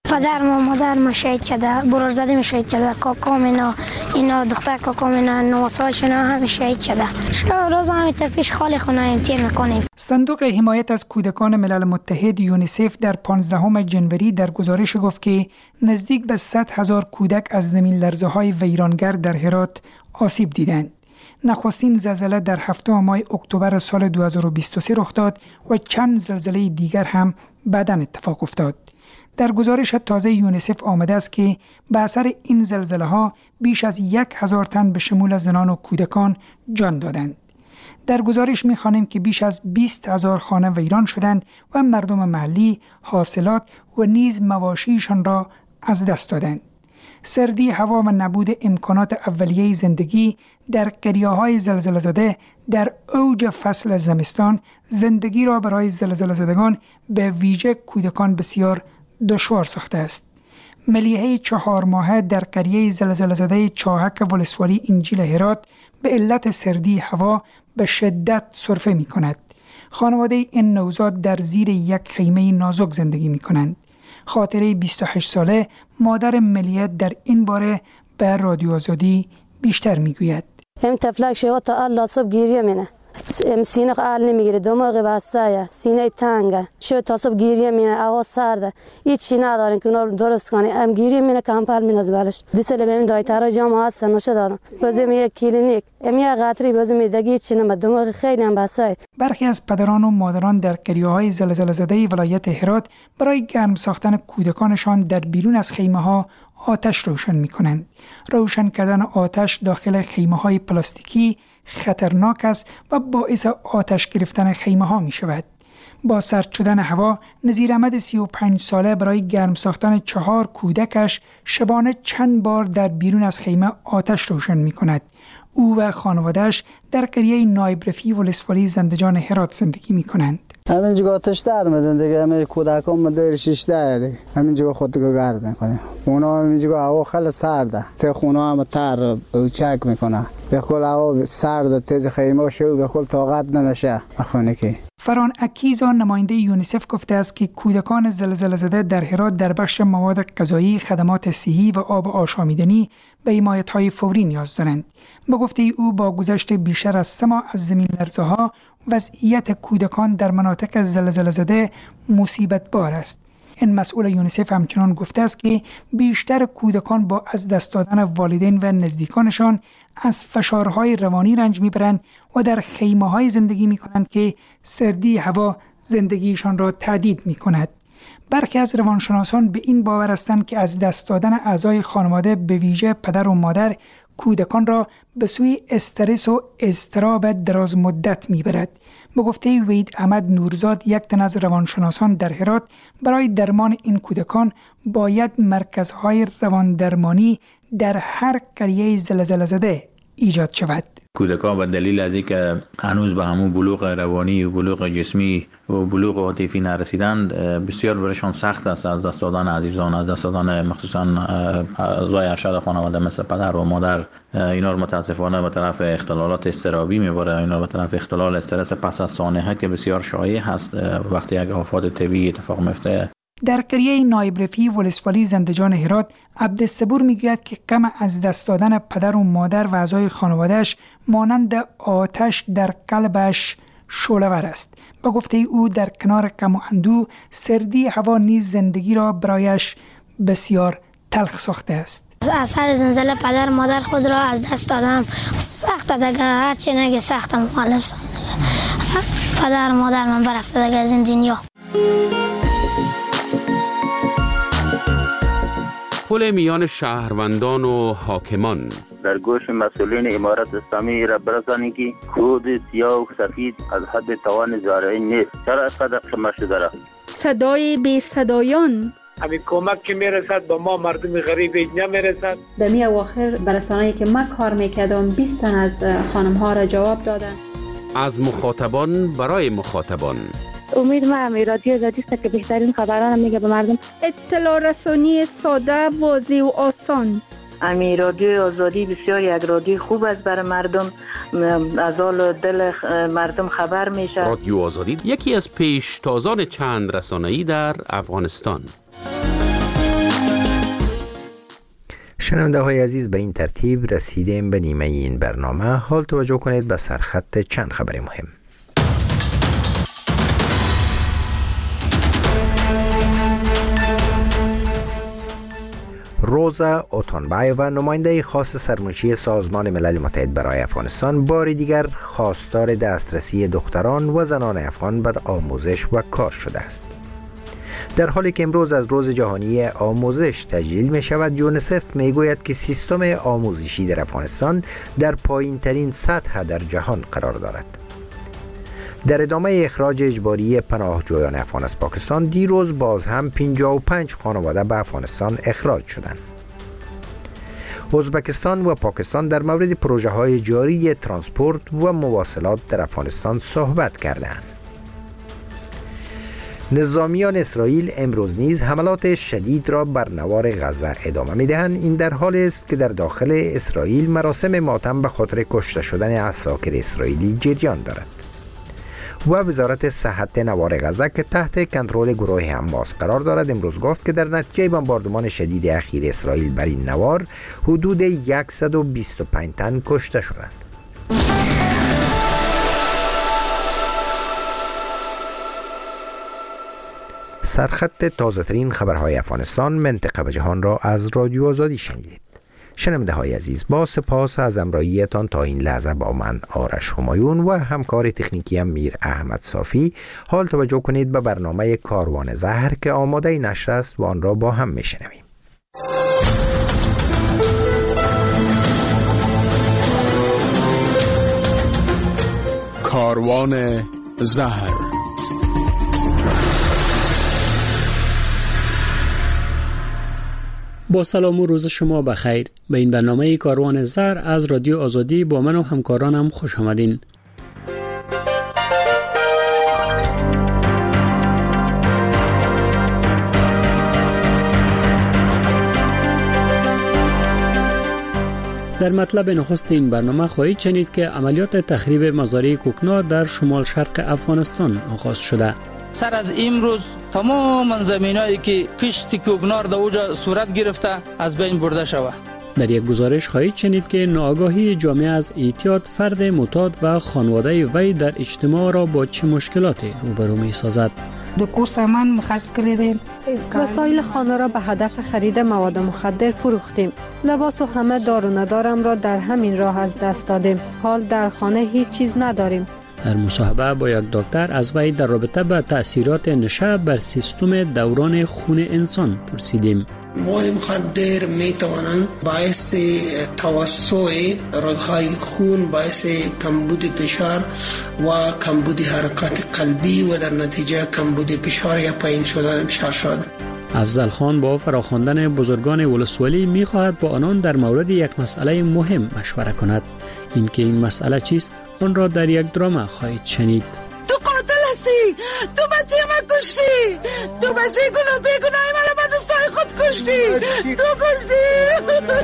پدر و مادر شهید شده، برادرزاده شهید شده، کاکام اینا دختر کاکام اینا 9 سالشون هم شهید شده. روز هم پیش خالی خونه تیر میکنیم. صندوق حمایت از کودکان ملل متحد یونیسف در 15 جنوری در گزارش گفت که نزدیک به 100,000 کودک از زمین لرزه‌های ویرانگر در هرات آسیب دیدند. نخستین زلزله در 7 ماه اکتبر سال 2023 رخ داد و چند زلزله دیگر هم بعداً اتفاق افتاد. در گزارش تازه یونیسف آمده است که به اثر این زلزله ها بیش از 1,000 تن به شمول زنان و کودکان جان دادند. در گزارش می‌خوانیم که بیش از 20,000 خانه ویران شدند و مردم محلی حاصلات و نیز مواشیشان را از دست دادند. سردی هوا و نبود امکانات اولیه زندگی در قریه‌های زلزله زده در اوج فصل زمستان زندگی را برای زلزله زدگان به ویژه کودکان بسیار دشوار ساخته است. ملیحه 4 ماهه در قریه زلزله زده چاهک ولسوالی انجیل هرات به علت سردی هوا به شدت سرفه می کند. خانواده این نوزاد در زیر یک خیمه نازک زندگی می کنند. خاطره 28 ساله مادر ملیحه در این باره به رادیو آزادی بیشتر می گوید. هم تفلک شو تا الله صبح گیریه مینه. سینه قال نمیگیره، دماغ بسته، سینه تنگه، شو تا صبح گیریه مینه، هوا سرده، هیچی ندارن که اونا رو درست کنی. ام گیریه مینه کمپل مینه از برش. دیسل بهم دایتارا جام هست نوشه دادم. بازم یک کلینیک، ام یک قطری بازم دیگه هیچی نمیده، دماغ خیلی هم بسته. برخی از پدران و مادران در قریه‌های زلزله زده ولایت هرات برای گرم ساختن کودکانشان در بیرون از خیمه‌ها آتش روشن می‌کنند. روشن کردن آتش داخل خیمه‌های پلاستیکی خطرناک است و باعث آتش گرفتن خیمه‌ها می‌شود. با سرد شدن هوا، نظیر احمد 35 ساله برای گرم ساختن 4 کودکش شبانه چند بار در بیرون از خیمه آتش روشن می‌کند. او و خانواده‌اش در قریه نایب رفیع ولسوالی زندجان هرات زندگی می‌کنند. همینجا آتش در میدن دیگه، همین کودکان مدیر 16 دیگه همینجا خودگو گرم میکنه. اونا همینجا هوا خیلی سرده، ته خونه هم تر چک میکنه. به کل هوا سرده، تیز خیمه شو به کل طاقت نمیشه خونه کی. فران اکیزا نماینده یونیسف گفته است که کودکان زلزله زده در هرات در بخش مواد غذایی، خدمات صحی و آب آشامیدنی به حمایت‌های فوری نیاز دارند. به گفته او با گذشت بیشتر از 3 ماه از زمین لرزه‌ها وضعیت کودکان در مناطق زلزله زده مصیبت بار است. این مسئول یونیسف همچنان گفته است که بیشتر کودکان با از دست دادن والدین و نزدیکانشان از فشارهای روانی رنج میبرند و در خیمه‌های زندگی میکنند که سردی هوا زندگیشان را تهدید میکند. برخی از روانشناسان به این باور هستند که از دست دادن اعضای خانواده به ویژه پدر و مادر کودکان را به سوی استرس و اضطراب دراز مدت میبرد. به گفته وحید احمد نورزاد، یک تن از روانشناسان در هرات، برای درمان این کودکان باید مرکزهای رواندرمانی در هر قریه زلزله زده ایجاد شود. کودکان به دلیل از اینکه هنوز به همون بلوغ روانی و بلوغ جسمی و بلوغ عاطفی نرسیدند، بسیار برایشان سخت است از دست دادن عزیزان، از دست دادن مخصوصا اعضای ارشد خانواده مثل پدر و مادر. اینا رو متاسفانه به طرف اختلالات اضطرابی میبره، اینا به طرف اختلال استرس پس از سانحه که بسیار شایع هست وقتی یک آفات طبیعی اتفاق میفته. در قریه نایب رفیع ولسوالی زندجان هرات، عبدالصبور میگوید که غم از دست دادن پدر و مادر و اعضای خانواده‌اش مانند آتش در قلبش شعله‌ور است. به گفته او در کنار غم و اندوه، سردی هوا نیز زندگی را برایش بسیار تلخ ساخته است. از هر زلزله پدر مادر خود را از دست دادم. سخت دیگه، هرچی نگه سختم مخالف پدر مادر من برفته دیگه از این دنیا. پل میان شهروندان و حاکمان. در گوش مسئولین امارت اسلامی را برسانید که کود سیاه و سفید از حد توان زارعی نیست. چرا اینقدر قمه شده را؟ صدای بی صدایان. همین کمک که میرسد به ما مردم غریب نمیرسد. در می اواخر برسانه‌ای که من کار میکردم 20 تن از خانم ها را جواب دادن. از مخاطبان برای مخاطبان. امید ما رادیو آزادی است که بهترین خبران میگه به مردم. اطلاع رسانی ساده، واضح و آسان. رادیو آزادی بسیار یک رادیو خوب است برای مردم، از حال دل مردم خبر میشه. رادیو آزادی یکی از پیشتازان چند رسانه‌ای در افغانستان. شنونده های عزیز، به این ترتیب رسیدیم به نیمه این برنامه. حال توجه کنید به سرخط چند خبر مهم. روزا اوتانبایووا، نماینده خاص سرمنشی سازمان ملل متحد برای افغانستان، بار دیگر خواستار دسترسی دختران و زنان افغان به آموزش و کار شده است. در حالی که امروز از روز جهانی آموزش تجلیل می شود، یونیسف می گوید که سیستم آموزشی در افغانستان در پایین ترین سطح در جهان قرار دارد. در ادامه اخراج اجباری پناهجویان افغان از پاکستان، دیروز باز هم 55 خانواده به افغانستان اخراج شدند. ازبکستان و پاکستان در مورد پروژه های جاری ترانسپورت و مواصلات در افغانستان صحبت کردند. نظامیان اسرائیل امروز نیز حملات شدید را بر نوار غزه ادامه می‌دهند. این در حالی است که در داخل اسرائیل مراسم ماتم به خاطر کشته شدن عساکر اسرائیلی جریان دارد. و وزارت صحت نوار غزه که تحت کنترل گروه حماس قرار دارد، امروز گفت که در نتیجه بمباردمان شدید اخیر اسرائیل بر این نوار حدود 125 تن کشته شدند. سرخط تازه‌ترین خبرهای افغانستان، منطقه و جهان را از رادیو آزادی شنیدید. شنونده های عزیز، با سپاس از همراهیتان تا این لحظه با من آرش همایون و همکار تکنیکی میر احمد صافی. حال توجه کنید به برنامه کاروان زهر که آماده نشر است و آن را با هم میشنویم. کاروان زهر. با سلام و روز شما بخیر. به این برنامه کاروان زهر از رادیو آزادی با من و همکارانم خوش آمدین. در مطلب نخست این برنامه خواهید شنید که عملیات تخریب مزارع کوکنار در شمال شرق افغانستان آغاز شده. سر از امروز تمام زمینایی که کشت کوکنار در اوجا صورت گرفته از بین برده شود. در یک گزارش خواهید شنید که ناآگاهی جامعه از اعتیاد فرد معتاد و خانواده وی در اجتماع را با چه مشکلاتی روبرو می سازد. دکور سامان مخرج کردیم. وسایل خانه را به هدف خرید مواد مخدر فروختیم. لباس و همه دار و ندارم را در همین راه از دست دادیم. حال در خانه هیچ چیز نداریم. در مصاحبه با یک دکتر از وی در رابطه با تأثیرات نشه بر سیستم دوران خون انسان پرسیدیم. مواد مخدر می توانند باعث توسع رگ‌های خون، باعث کمبود فشار و کمبود حرکات قلبی و در نتیجه کمبود فشار یا پایین شدن شد. افضل خان با فراخواندن بزرگان ولسوالی می خواهد با آنان در مورد یک مسئله مهم مشوره کند. اینکه این مسئله چیست آن را در یک درام خواهید شنید. تو قاتل هستی، تو بچه من کشتی، تو بچه بیگناهی من را به دوستان خود کشتی، تو کشتی.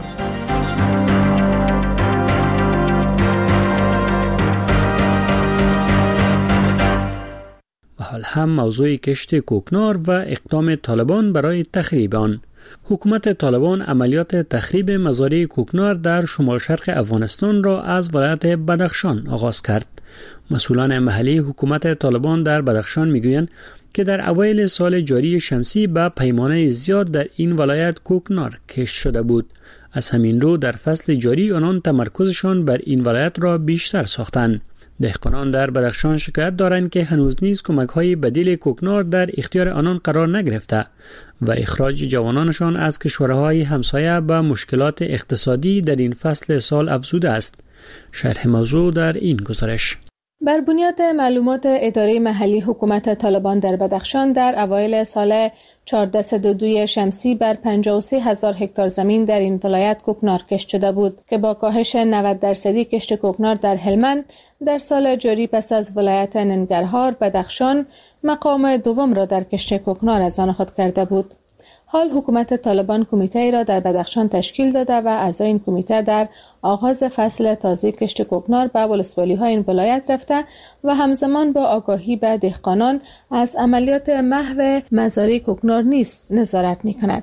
و حال هم موضوع کشت کوکنار و اقدام طالبان برای تخریب آن. حکومت طالبان عملیات تخریب مزارع کوکنار در شمال شرق افغانستان را از ولایت بدخشان آغاز کرد. مسئولان محلی حکومت طالبان در بدخشان میگویند که در اوایل سال جاری شمسی به پیمانه زیاد در این ولایت کوکنار کشت شده بود. از همین رو در فصل جاری آنان تمرکزشان بر این ولایت را بیشتر ساختند. دهقانان در بدخشان شکایت دارند که هنوز نیز کمک‌های بدیل کوکنار در اختیار آنان قرار نگرفته و اخراج جوانانشان از کشورهای همسایه به مشکلات اقتصادی در این فصل سال افزوده است. شرح موضوع در این گزارش. بر بنیاد معلومات اداره محلی حکومت طالبان در بدخشان در اوایل سال 1402 شمسی بر 53,000 هکتار زمین در این ولایت کوکنار کشت شده بود که با کاهش 90% کشت کوکنار در هلمند در سال جاری پس از ولایت ننگرهار، بدخشان مقام دوم را در کشت کوکنار از آن خود کرده بود. حال حکومت طالبان کمیته را در بدخشان تشکیل داده و اعضای این کمیته در آغاز فصل تازه کشت کوکنار به ولسوالی‌های این ولایت رفته و همزمان با آگاهی به دهقانان از عملیات محو مزارع کوکنار نیز نظارت می‌کند.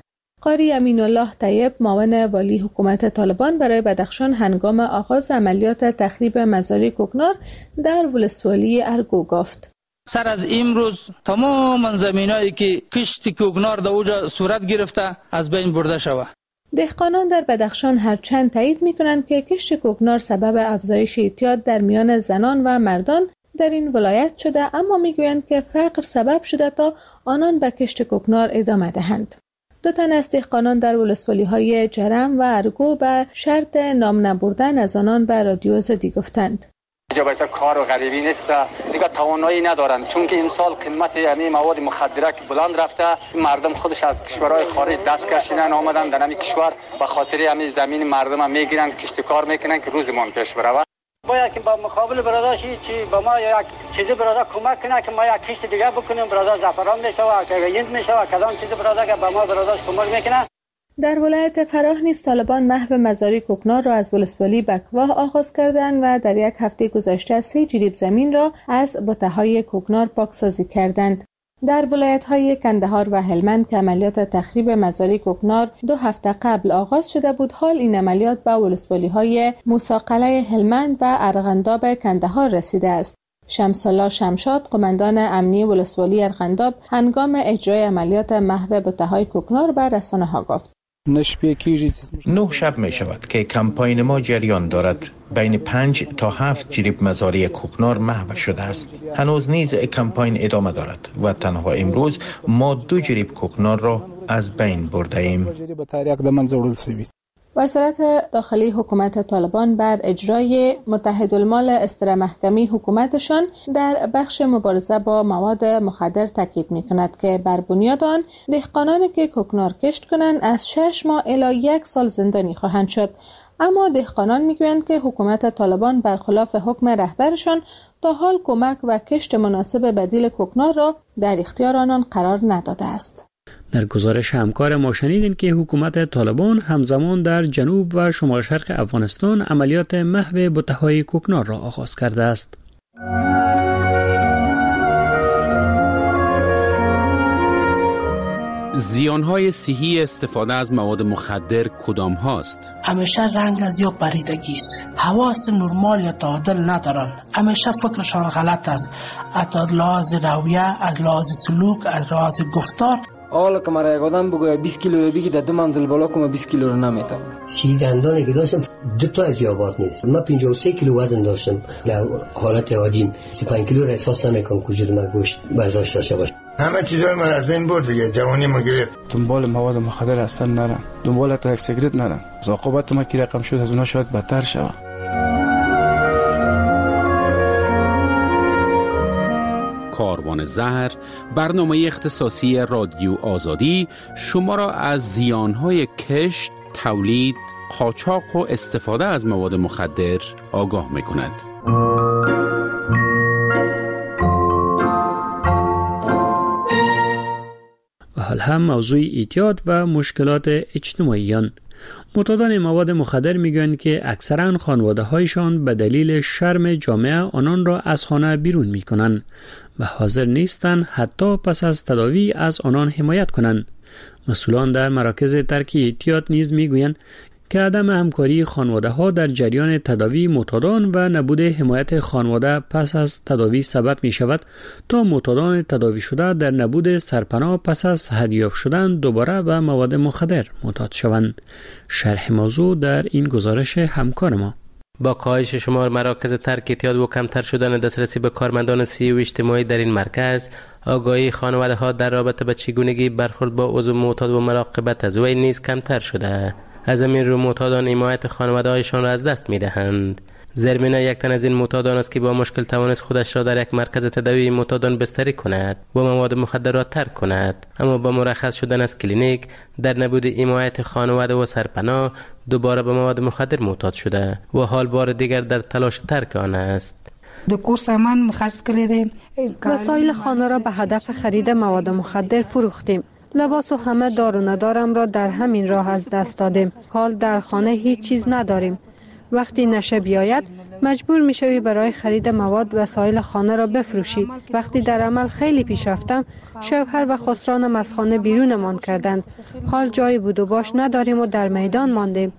قاری امین الله طیب معاون والی حکومت طالبان برای بدخشان هنگام آغاز عملیات تخریب مزارع کوکنار در ولسوالی ارگو گفت: سر از امروز تمام زمینایی که کشت کوکنار در اونجا صورت گرفته از بین برده شود. دهقانان در بدخشان هرچند تایید می‌کنند که کشت کوکنار سبب افزایش اعتیاد در میان زنان و مردان در این ولایت شده، اما میگویند که فقر سبب شده تا آنان به کشت کوکنار ادامه دهند. 2 تن از دهقانان در ولسوالی‌های جرم و ارگو به شرط نام نبردن از آنان به رادیو آزادی گفتند: اینجا باید کار و غریبی نیست، دیگه توانایی ندارن، چون که امسال قیمت یعنی مواد مخدره که بلند رفته، مردم خودش از کشورهای خارج دست کشیدن آمدن در همین کشور، به خاطر همین زمین مردم هم میگیرن، کشت کار میکنن که روزمان پیش بره. باید که با مقابل برادرشی چی با ما یک چیزی برادر کمک کنه که ما یک کشت دیگه بکنیم، برادر زعفران میشوه که یند میشوه کدام چیزی برادر که با ما برادرش کمک میکنه. در ولایت فراه نیز طالبان محو مزارع کوکنار را از ولسوالی بکواه آغاز کردند و در یک هفته گذشته 3 جریب زمین را از بته‌های کوکنار پاکسازی کردند. در ولایت‌های کندهار و هلمند که عملیات تخریب مزارع کوکنار 2 هفته قبل آغاز شده بود، حال این عملیات به ولسوالی‌های موسی-قلعه هلمند و ارغنداب کندهار رسیده است. شمس الله شمشاد، قماندان امنی ولسوالی ارغنداب، هنگام اجرای عملیات محو بته‌های کوکنار به رسانه‌ها گفت: 9 شب می شود که کمپاین ما جریان دارد. بین 5 تا 7 جریب مزارع کوکنار محو شده است. هنوز نیز کمپاین ادامه دارد و تنها امروز ما 2 جریب کوکنار را از بین برده ایم. وزارت داخلی حکومت طالبان بر اجرای متحدالمال استر محکمی حکومتشان در بخش مبارزه با مواد مخدر تاکید می‌کند که بر بنیاد آن دهقانانی که کوکنار کشت کنند از 6 ماه الی 1 سال زندانی خواهند شد. اما دهقانان میگویند که حکومت طالبان برخلاف حکم رهبرشان تا حال کمک و کشت مناسب بدیل کوکنار را در اختیار آنان قرار نداده است. در گزارش همکار ما شنیدیم که حکومت طالبان همزمان در جنوب و شمال شرق افغانستان عملیات محو بته‌های کوکنار را آغاز کرده است. زیانهای صحی استفاده از مواد مخدر کدام هاست؟ همیشه رنگ از یا پریدگی است. حواس نرمال یا تعادل ندارن. همیشه فکرشان غلط است. از لحاظ رویه، از لحاظ سلوک، از لحاظ گفتار. حالا که مرا یک آدم بگوید 20 کیلو رو بگی در 2 منزل بالا کنم 20 کیلو رو نمیتونم. سی دندانی که داشتم 2 تا از یابات نیست. من 53 کیلو وزن داشتم. در حالت عادیم 35 کیلو را احساس نمیکنم که وجود من گوشت برداشت داشته باشه. همه چیزای من از بین برد دیگه، جوانی ما گرفت. دنبال مواد مخدر اصلا نرم، دنبال تا یک سیگرت نرم. عاقبت ما کی رقم شد از اونها شاید بدتر شود. کاروان زهر، برنامه اختصاصی رادیو آزادی شما را از زیانهای کشت، تولید، قاچاق و استفاده از مواد مخدر آگاه می‌کند. و حال هم موضوع اعتیاد و مشکلات اجتماعیان. معتادان مواد مخدر میگویند که اکثرا خانواده‌هایشان به دلیل شرم جامعه آنان را از خانه بیرون میکنند و حاضر نیستند حتی پس از تداوی از آنان حمایت کنند. مسئولان در مراکز ترک اعتیاد نیز میگویند که عدم همکاری خانواده‌ها در جریان تداوی معتادان و نبود حمایت خانواده پس از تداوی سبب می شود تا معتادان تداوی شده در نبود سرپناه پس از صحت‌یاب شدن دوباره به مواد مخدر معتاد شوند. شرح موضوع در این گزارش همکار ما. با کاهش شمار مراکز ترک اعتیاد و کمتر شدن دسترسی به کارمندان صحی و اجتماعی در این مرکز، آگاهی خانواده‌ها در رابطه با چگونگی برخورد با عضو معتاد و مراقبت از وی نیز کمتر شده. از همین رو معتادان حمایت خانواده‌هایشان را از دست می‌دهند. زرمینه یک تن از این معتادان است که با مشکل توانست خودش را در یک مرکز تداوی معتادان بستری کند و مواد مخدر را ترک کند، اما با مرخص شدن از کلینیک در نبود حمایت خانواده و سرپناه دوباره به مواد مخدر معتاد شده و حال بار دیگر در تلاش ترک آن است. دکور سامان خرج کردیم. وسایل خانه را به هدف خرید مواد مخدر فروختیم. لباس و همه دار و ندارم را در همین راه از دست دادیم. حال در خانه هیچ چیز نداریم. وقتی نشه بیاید مجبور میشوی برای خرید مواد وسایل خانه را بفروشی. وقتی در عمل خیلی پیش رفتم، شوهر و خسرانم از خانه بیرونمان کردند. حال جای بود و باش نداریم و در میدان ماندیم.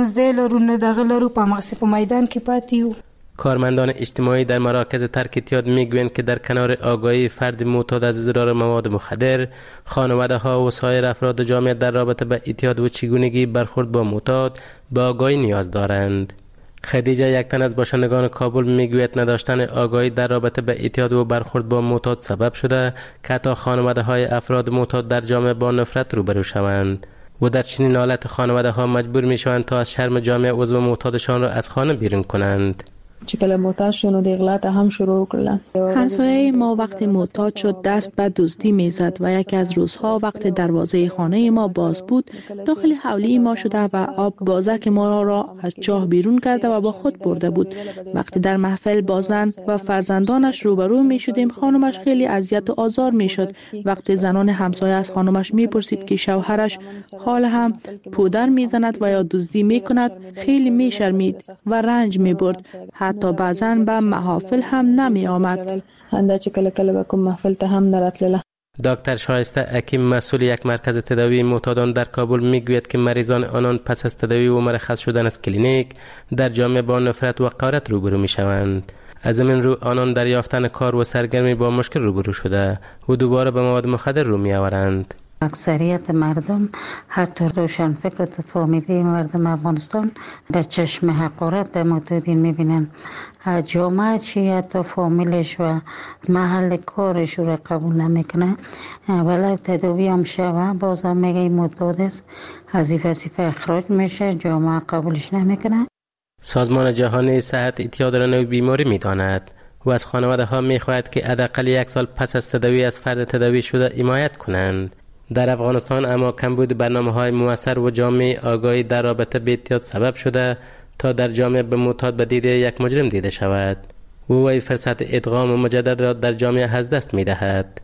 میدان کې پاتیو. کارمندان اجتماعی در مراکز ترک اعتیاد میگویند که در کنار آگاهی فرد معتاد از اضرار مواد مخدر، خانواده ها و سایر افراد جامعه در رابطه با اعتیاد و چگونگی برخورد با معتاد به آگاهی نیاز دارند. خدیجه، یک تن از باشندگان کابل، میگوید نداشتن آگاهی در رابطه با اعتیاد و برخورد با معتاد سبب شده که حتی خانواده های افراد معتاد در جامعه با نفرت روبرو شوند و در چنین حالت خانواده ها مجبور می شوند تا از شرم جامعه عضو معتادشان را از خانه بیرون کنند. چې کله معتاد شو د اغلاط هم شروع کړل. همسایه ما وقتی معتاد شد دست به دزدی میزد و یکی از روزها وقتی دروازه خانه ما باز بود داخل حولی ما شده و آب بازک ما را از چاه بیرون کرده و با خود برده بود. وقتی در محفل با زن و فرزندانش روبرو می شدیم خانمش خیلی اذیت و آزار می شد. وقتی زنان همسایه از خانمش می پرسید که شوهرش حال هم پودر می زند و یا دزدی می کند خیلی می شرمید و رنج می برد. حتی بعضاً به محافل هم نمی آمد. دکتر شایسته حکیم، مسئول یک مرکز تداوی معتادان در کابل، میگوید که مریضان آنان پس از تداوی و مرخص شدن از کلینیک در جامعه با نفرت و حقارت روبرو می شوند. از این رو آنان در یافتن کار و سرگرمی با مشکل روبرو شده و دوباره به مواد مخدر رو می آورند. اکثریت مردم، حتی روشنفکر و فامیده مردم افغانستان، به چشم حقارت به معتادین میبینن. جامعه چی حتی فامیلش و محل کارش رو قبول نمیکنه. ولی تداوی هم شوه باز هم میگه معتاد است، از وظیفه اخراج میشه، جامعه قبولش نمیکنه. سازمان جهانی صحت اعتیاد را نوع بیماری میداند و از خانواده ها میخواهد که حداقل 1 سال پس از تداوی از فرد تداوی شده حمایت کنند. در افغانستان اما کمبود برنامه‌های مؤثر و جامع آگاهی در رابطه با اعتیاد سبب شده تا در جامعه به معتاد به دید یک مجرم دیده شود و وی فرصت ادغام و مجدد را در جامعه از دست می‌دهد.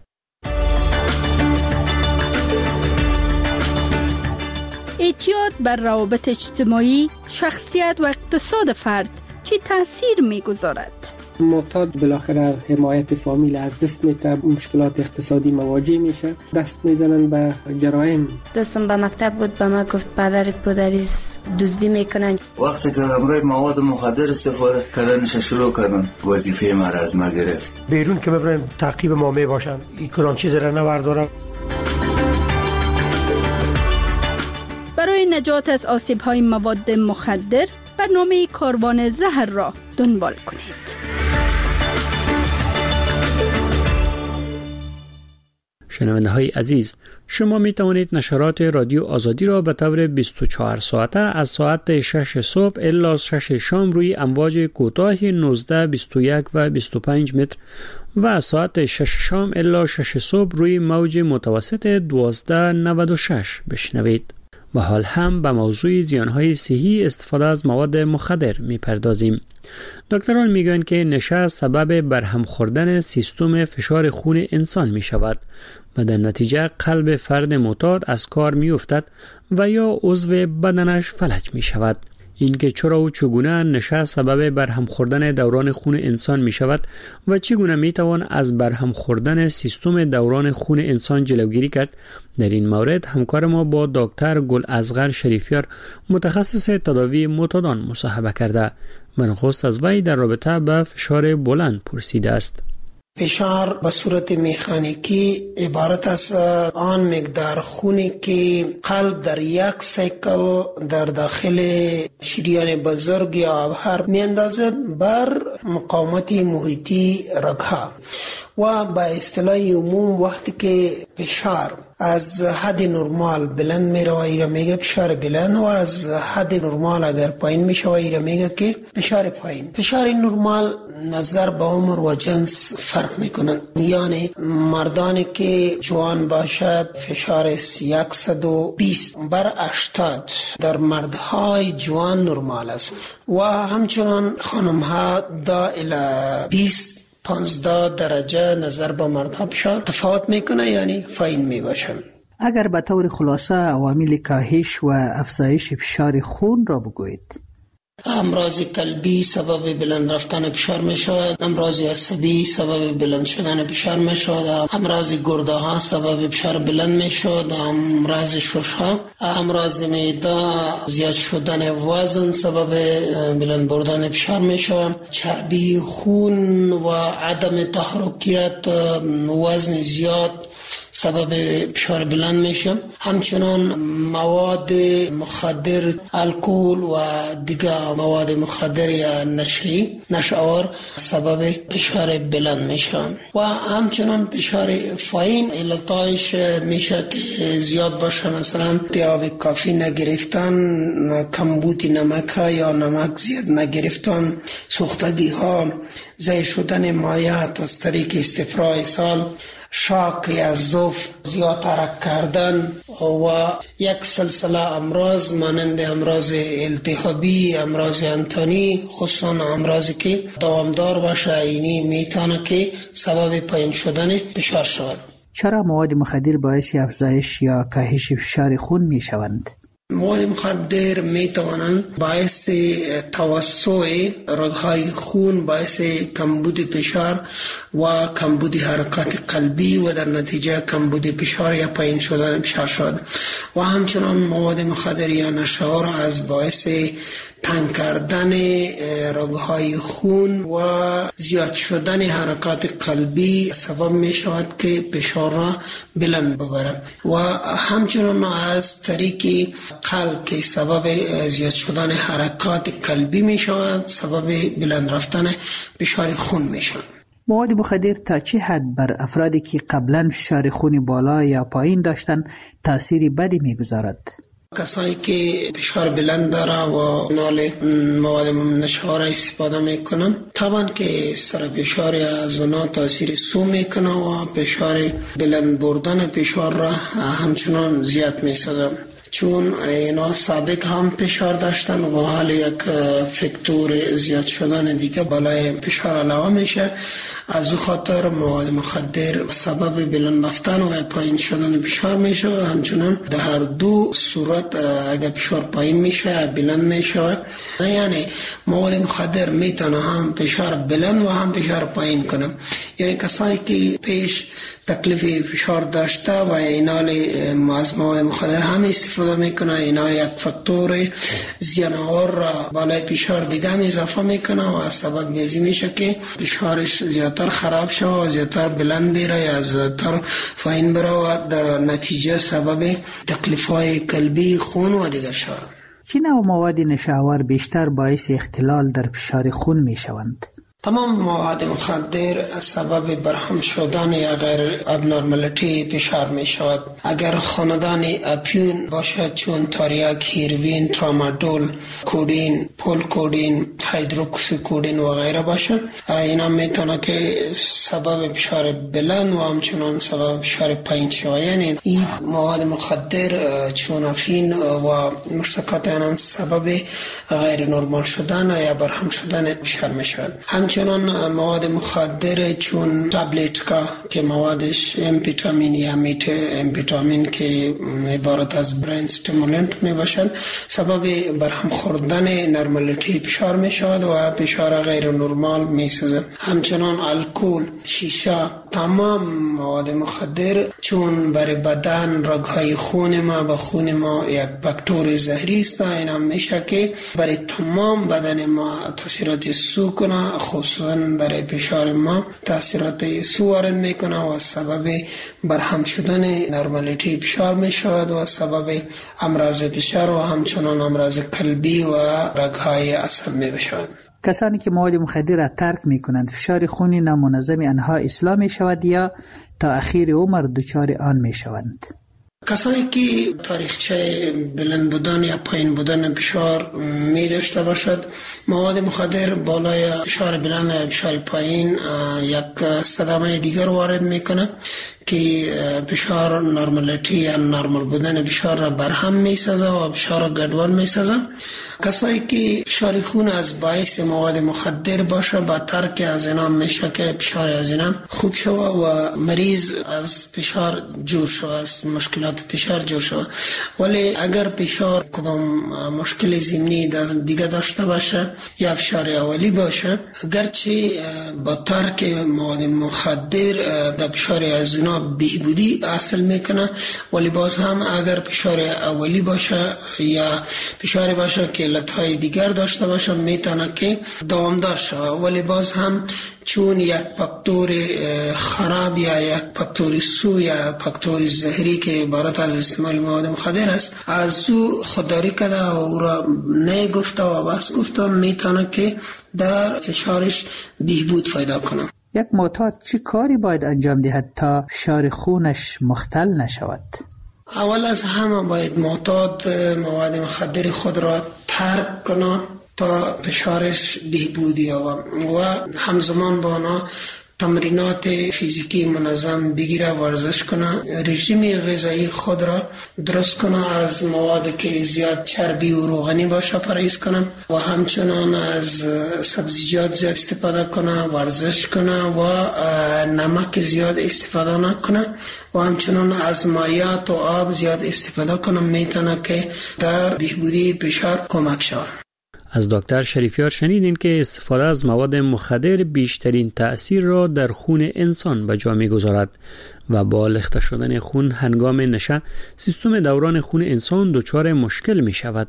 اعتیاد بر روابط اجتماعی، شخصیت و اقتصاد فرد چه تأثیر می‌گذارد؟ معتاد بالاخره حمایت فامیل از دست میده، مشکلات اقتصادی مواجه میشه، دست میزنن به جرایم. دوستم به مکتب بود، به ما گفت پدرت پدریست دزدی میکنن. وقتی که امروز مواد مخدر استفاده کردنش شروع کردن، وظیفه ما را از ما گرفت. بیرون که ببرن تعقیب ما میباشن، این کلان چیز را نوردارن. برای نجات از آسیب‌های مواد مخدر برنامه کاروان زهر را دنبال کنید. شنونده های عزیز، شما می توانید نشرات رادیو آزادی را به طور 24 ساعته از ساعت 6 صبح الی 6 شام روی امواج کوتاه 19, 21 و 25 متر و از ساعت 6 شام الی 6 صبح روی موج متوسط 1296 بشنوید. و حال هم به موضوع زیانهای صحی استفاده از مواد مخدر می پردازیم. دکتران می گویند که نشه سبب برهم خوردن سیستم فشار خون انسان می شود و در نتیجه قلب فرد معتاد از کار می افتد و یا عضو بدنش فلج می شود. اینکه چرا و چگونه نشه سبب برهم خوردن دوران خون انسان می شود و چگونه می توان از برهم خوردن سیستم دوران خون انسان جلوگیری کرد، در این مورد همکار ما با دکتر گلاصغر شریفیار متخصص تداوی معتادان مصاحبه کرده. نخست از وی در رابطه با فشار بلند پرسیده است. فشار به صورت مکانیکی عبارت از آن مقدار خونی که قلب در یک سیکل در داخل شریان بزرگ یا آبهر می اندازد بر مقاومت محیطی رگها و با اصطلاح عموم وقتی که فشار از حد نرمال بلند می روه ایره میگه فشار بلند و از حد نرمال اگر پایین می شوه ایره میگه که فشار پایین. فشار نرمال نظر به عمر و جنس فرق می کنند، یعنی مردانی که جوان باشد فشار 120 بر 80 در مردهای جوان نرمال است و همچنان خانم ها دا الی 20 15 درجه نظر به مردها فشار تفاوت میکنه، یعنی پایین می باشه. اگر به طور خلاصه عوامل کاهش و افزایش فشار خون را بگویید. امراض قلبی سبب بلند رفتن فشار می شود، امراض عصبی سبب بلند شدن فشار می شود، امراض گرده ها سبب فشار بلند می شود، امراض شش ها، امراض معده زیاد شدن وزن سبب بلند بردن فشار می شود، چربی خون و عدم تحرکیت وزن زیاد سبب فشار بلند میشه. همچنان مواد مخدر، الکل و دیگر مواد مخدر یا نشه‌آور سبب فشار بلند میشه و همچنان فشار پایین علتایش میشه که زیاد باشه، مثلا آب کافی نگرفتن، کمبود نمک یا نمک زیاد نگرفتن، سوختگی ها، ضعیف شدن مایعات از طریق استفراغ سال، شاک یا ضعف، زیاد حرکت کردن و یک سلسله امراض مانند امراض التهابی، امراض انتانی، خصوصا امراضی که دوامدار باشه، اینی میتونه که سبب پایین شدن فشار شود. چرا مواد مخدر باعث افزایش یا کاهش فشار خون می شوند؟ مواد مخدر می توانند باعث توسع رگ‌های خون، باعث کمبود فشار و کمبود حرکات قلبی و در نتیجه کمبود فشار یا پایین شدن فشار شود و همچنان مواد مخدر یا نشه‌آور از باعث تنگ کردن رگ‌های خون و زیاد شدن حرکات قلبی سبب می شود که فشار را بلند ببرد و همچنان از طریق قلب که سبب زیاد شدن حرکات قلبی می شود، سبب بلند رفتن فشار خون می شود. مواد مخدر تا چه حد بر افرادی که قبلا فشار خون بالا یا پایین داشتن تأثیری بدی می گذارد؟ کسایی که فشار بلند داره و نال مواد نشه‌آور استفاده میکنن، طبعا که سر فشار از اونا تاثیر سو میکنه و فشار بلند بردن فشار را همچنان زیاد میسازه، چون اینا سابق هم فشار داشتن و حال یک فاکتور زیاد شدن دیگه بالای فشار علاوه میشه. از او خاطر مواد مخدر سبب بلند رفتن و پایین شدن فشار میشه و همچنان در هر دو صورت اگر فشار پایین میشه بلند میشه. یعنی مواد مخدر میتونه هم فشار بلند و هم فشار پایین کنه. یعنی کسایی که پیش تکلیف فشار داشته و اینال از مواد مخدر هم استفاده میکنه، اینا یک فاکتور زیان‌آور را بالای فشار دیگه هم اضافه میکنه و سبب میزی میشه که فشارش زیادتر خراب شود و زیادتر بلند بره یا زیادتر پایین بره و در نتیجه سبب تکلیف‌های قلبی، خون و دیگر شود. چه نوع مواد نشه‌آور بیشتر باعث اختلال در فشار خون میشوند؟ تمام مواد مخدر سبب برهم شدن یا غیر ابنورمالیتی فشار می شود. اگر خاندان اپیون باشد چون تریاک، هیروین، ترامادول، کودین، پولکودین، هیدروکسیکودین و غیره باشد، اینا میتونه که سبب فشار بلند و همچنان سبب فشار پایین شود. یعنی این مواد مخدر چون افین و مشتقات آن سبب غیر نرمال شدن یا برهم شدن فشار می شود. همچنان مواد مخدر چون تابلتکا که موادش امفیتامین یا میت امفیتامین که عبارت از برین استیمولنت می باشد، سبب برهم خوردن نرمالیتی فشار می شود و فشار غیر نرمال می سازد. همچنان الکل، شیشه، تمام مواد مخدر چون برای بدن رگ‌های خون ما و خون ما یک فاکتور زهری است، این هم میشه که برای تمام بدن ما تاثیرات سو کنه، خصوصا برای فشار ما تاثیرات سو وارد میکنه و سبب برهم شدن نرمالیتی فشار میشود و سبب امراض فشار و همچنان امراض قلبی و رگ‌های عصب میشود. کسانی که مواد مخدر را ترک می کنند فشار خون نامنظم آنها اصلاح می شود یا تا اخیر عمر دچار آن می شوند؟ کسانی که تاریخچه بلند بودن یا پایین بودن فشار می داشته باشد، مواد مخدر بالای فشار بلند یا فشار پایین یک صدمه دیگر وارد میکنه که فشار نرمالیتی یا نرمال بودن فشار را برهم میسازه و فشار را گډوډ میسازه. کسایی که فشار خون از باعث مواد مخدر باشه با ترک از اینا میشه که فشار از اینا خوب شوه و مریض از فشار جور شوه، از مشکلات فشار جور شوه. ولی اگر فشار کدام مشکل ضمنی دیگه داشته باشه یا فشار اولی باشه، گرچه با ترک مواد مخدر در فشار از اینا بهبودی حاصل میکنه، ولی باز هم اگر فشار اولی باشه یا فشار باشه که علتهای دیگر داشته باشه میتونه که دوامدار شود. ولی باز هم چون یک فاکتور خراب یا یک فاکتور سو یا فاکتور زهری که عبارت از استعمال مواد مخدر است، از او خودداری کرده و او را نگفته و بس گفته، میتونه که در فشارش بهبود پیدا کنه. یک معتاد چه کاری باید انجام دهد تا فشار خونش مختل نشود؟ اول از همه باید معتاد مواد مخدر خود را ترک کنه تا فشارش بهبود یابد و همزمان با آنها تمرینات فیزیکی منظم بگیره، ورزش کنه، رژیم غذایی خود را درست کنه، از مواد که زیاد چربی و روغنی باشه پرهیز کنه و همچنان از سبزیجات زیاد استفاده کنه، ورزش کنه و نمک زیاد استفاده نکنه و همچنان از مایعات و آب زیاد استفاده کنه. میتونه که در بهبودی فشار کمک شود. از دکتر شریفیار شنیدین که استفاده از مواد مخدر بیشترین تأثیر را در خون انسان به جا می‌گذارد و با لخته شدن خون هنگام نشه سیستم دوران خون انسان دچار مشکل می شود.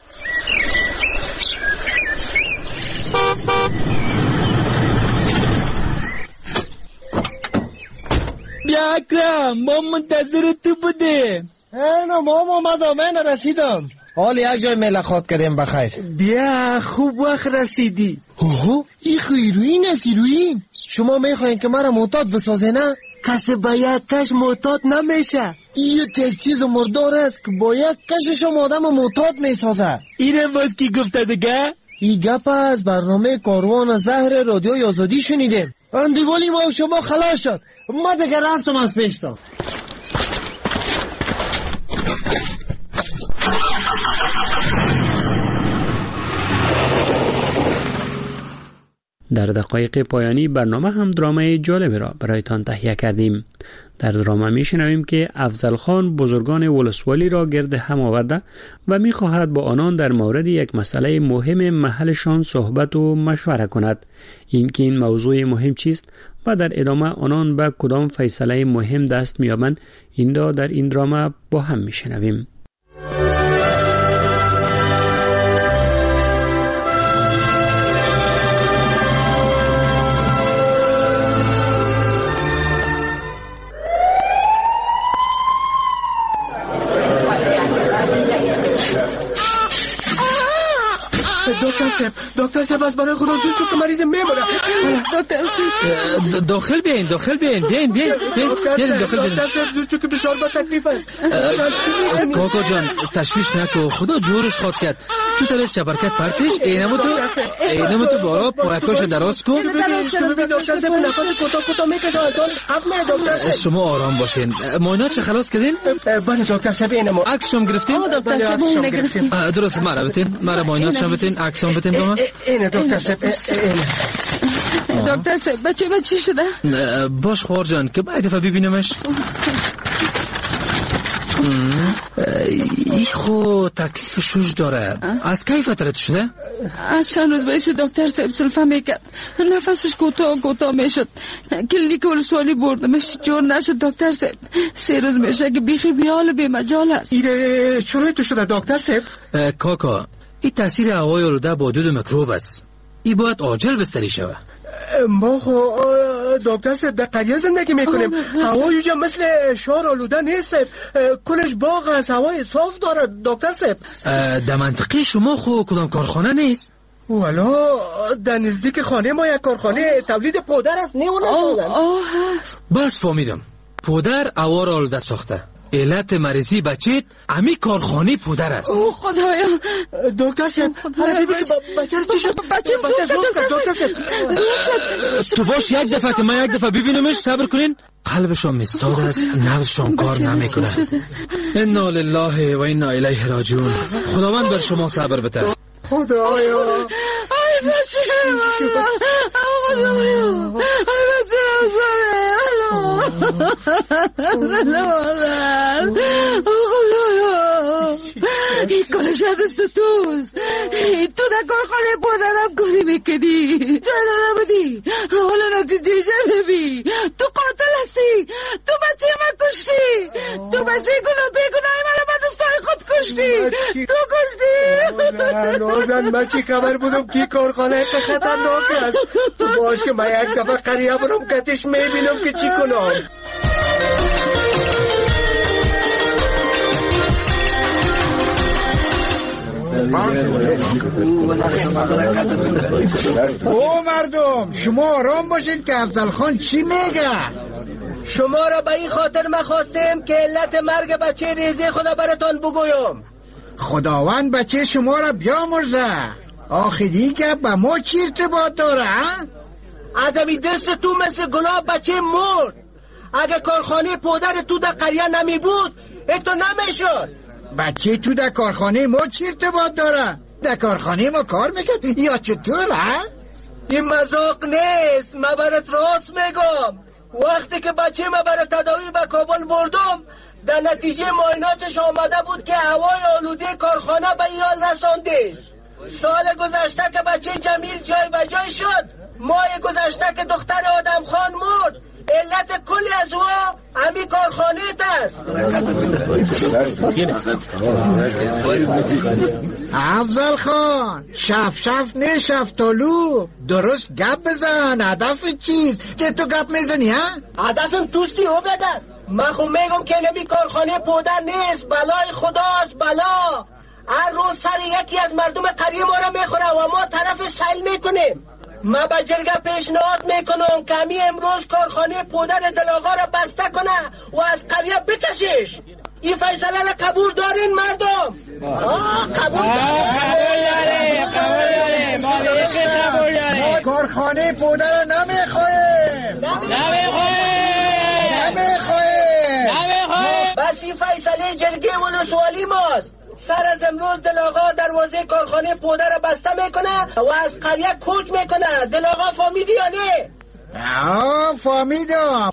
بیا اکرم، ما منتظر تو بودیم. نه ماما من رسیدم. حال یک جای ملاقات کردیم بخیر. بیا خوب وقت رسیدی. اوه این هیروئین است. هیروئین شما میخواین که مرا معتاد بسازه نه؟ کسی با یک کش معتاد نمیشه. این یک چیز مردار است که با یک کشش آدم معتاد میسازه. اینم باز کی گفته دیگه؟ این گپ از برنامه کاروان زهر رادیوی آزادی شنیدیم. اندیوالی ما شما خلاص شد. ما دیگه رفتم از پیشتا. در دقایق پایانی برنامه هم درامای جالبی را برایتان تهیه کردیم. در درامه میشنویم که افضل خان بزرگان ولسوالی را گرد هم آورده و میخواهد با آنان در مورد یک مسئله مهم محلشان صحبت و مشوره کند. اینکه این موضوع مهم چیست و در ادامه آنان به کدام فیصله مهم دست میابند، این را در این درامه با هم میشنویم. دکتر صاحب از برای خدا دوست که مریض میمونه. داخل بیاین داخل بیاین دکتر صاحب دوست که بسیار با تکلیف است. کاکا جان تشویش نکو، خدا جورش خواد کرد. تو سر شبرکت پرتش اینمو تو بارا پایکاش دراز کن. دکتر صاحب نفس کوتاه میکشه اصلا حق میره. دکتر شما آرام باشین. معاینات چه خلاص کردین؟ بله دکتر صاحب اینمو عکس شما گرفتین؟ دکتر صاحب گرفتین. درست مرا بتین، مرا معاینات شما بتین، عکسام بتین با من. اینه دکتر صاحب. دکتر صاحب بچه چی شده؟ باش خوار جان که باید دفعه ببینمش. ای خو تکلیف شوش داره. از کی فترت شده؟ از چند روز بایست دکتر صاحب سلفه میکرد، نفسش کوتاه میشد. کلینیک ولسوالی بردمش، جور نشد دکتر صاحب. 3 روز میشه که بیخی بیال بی مجال است. ایره چرا تو شده دکتر صاحب؟ کاکا این تاثیر هوای آلوده با دود میکروب است. این باید عاجل بستری شود. ما دکتر صاحب در قریه زندگی میکنیم. هوای اینجا مثل شهر آلوده نیست. کلش باغ است، هوای صاف داره دکتر صاحب. در منطقه شما کدام کارخانه نیست؟ والا در نزدیک خانه ما یک کارخانه تولید پودر است. هست. بس فهمیدم. پودر هوا را آلوده ساخته. علت مریضی بچه امی کارخانه پودر است. خدایا دکتر صاحب بچه چی شد؟ بچه زود شد. تو باش یک دفعه که من یک دفعه ببینمش. صبر کنین. قلبشان مستاد است، نبضشان کار نمیکنه. انا لله و انا الیه راجعون. خداوند بر شما صبر بده. خدایا ای بچه خدایا ای بچه این کارش دست توست. تو در کارخانه پدرم کاری میکنی، جای داده بودی، حالا نتیجه ببین. تو قاتل هستی، تو بچه من کشتی، تو بچه گناه بیگناهی من به دوستای خود کشتی، تو کشتی. نازن من چی خبر بودم که کارخانه که خطرناک است. تو باش که من یک دفعه قریه برم کتش میبینم که چی کنم. او مردم شما آرام باشید که افضل خان چی میگه. شما را به این خاطر ما خواستیم که علت مرگ بچه ریزی خدا براتان بگویم. خداوند بچه شما را بیامرزه. آخری که به ما چی ارتباط داره؟ از امی دست تو مثل گناه بچه مرد. اگه کارخانه پدر تو در قریه نمی بود یک تو نمیشد. بچه تو در کارخانه ما چی ارتباط داره؟ در کارخانه ما کار میکرد یا چطور ها؟ این مذاق نیست، من برات راست میگم. وقتی که بچه من برای تداوی به کابل بردم در نتیجه معایناتش آمده بود که هوای آلوده کارخانه به ایران رساندش. سال گذشته که بچه جمیل جای به جای شد، ماه گذشته که دختر آدم خان مرد. علت کلی از او همی کارخانه است. افضل خان شف نه شفتالو، درست گپ بزن. هدف چیست که تو گپ میزنی ها؟ هدفم توستی او بدن. من خو میگم که نمی کارخانه پودر نیست، بلای خداست. بلا هر روز سر یکی از مردم قریه ما را میخوره و ما طرفش سیل میکنیم. من به جرگه پیشنهاد میکنم که همی امروز کارخانه پودر دلاغا را بسته کنه و از قریه بکشش. این فیصله را قبول دارین مردم؟ قبول دارین. ما کارخانه پودر را نمیخواهیم. بس این فیصله جرگه ولسوالی ماست. سر از امروز دلاغا دروازه کارخانه پودر را بسته میکنه و از قریه کوچ میکنه. دلاغا فهمیدی یا نه؟ فهمیدم.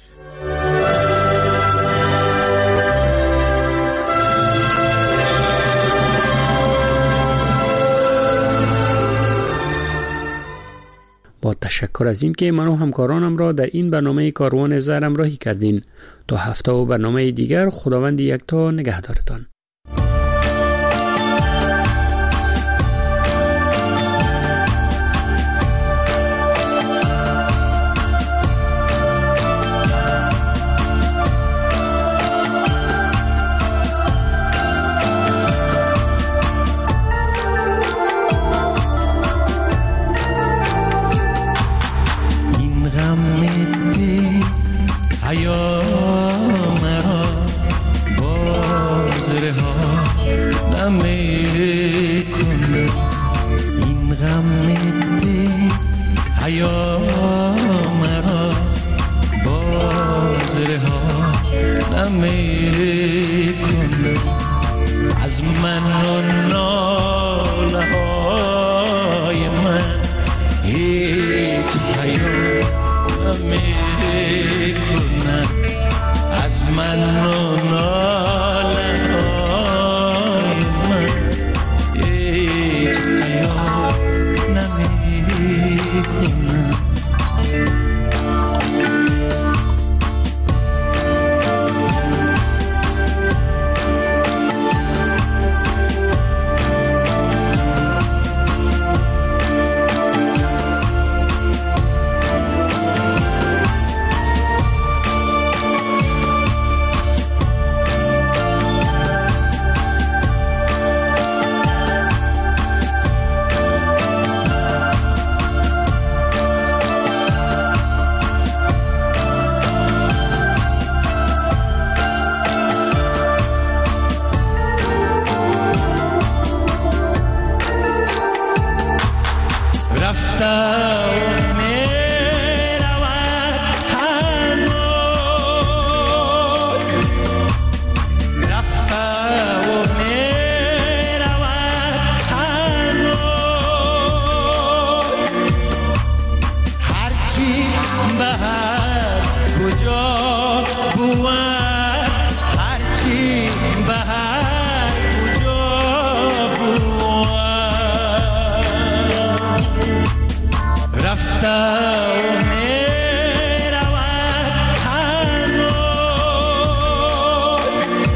با تشکر از این که من و همکارانم را در این برنامه کاروان زهر همراهی کردین. تا هفته و برنامه دیگر خداوند یکتا نگهدارتان. رفته و میرود هنوز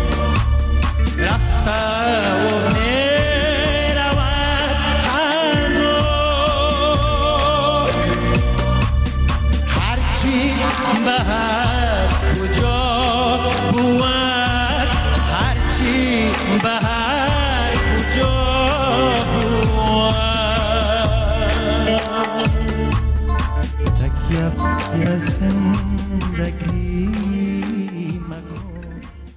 رفته و میرود هنوز هرچی به هر کجا بود هرچی به هر کجا بود تکیه زندگی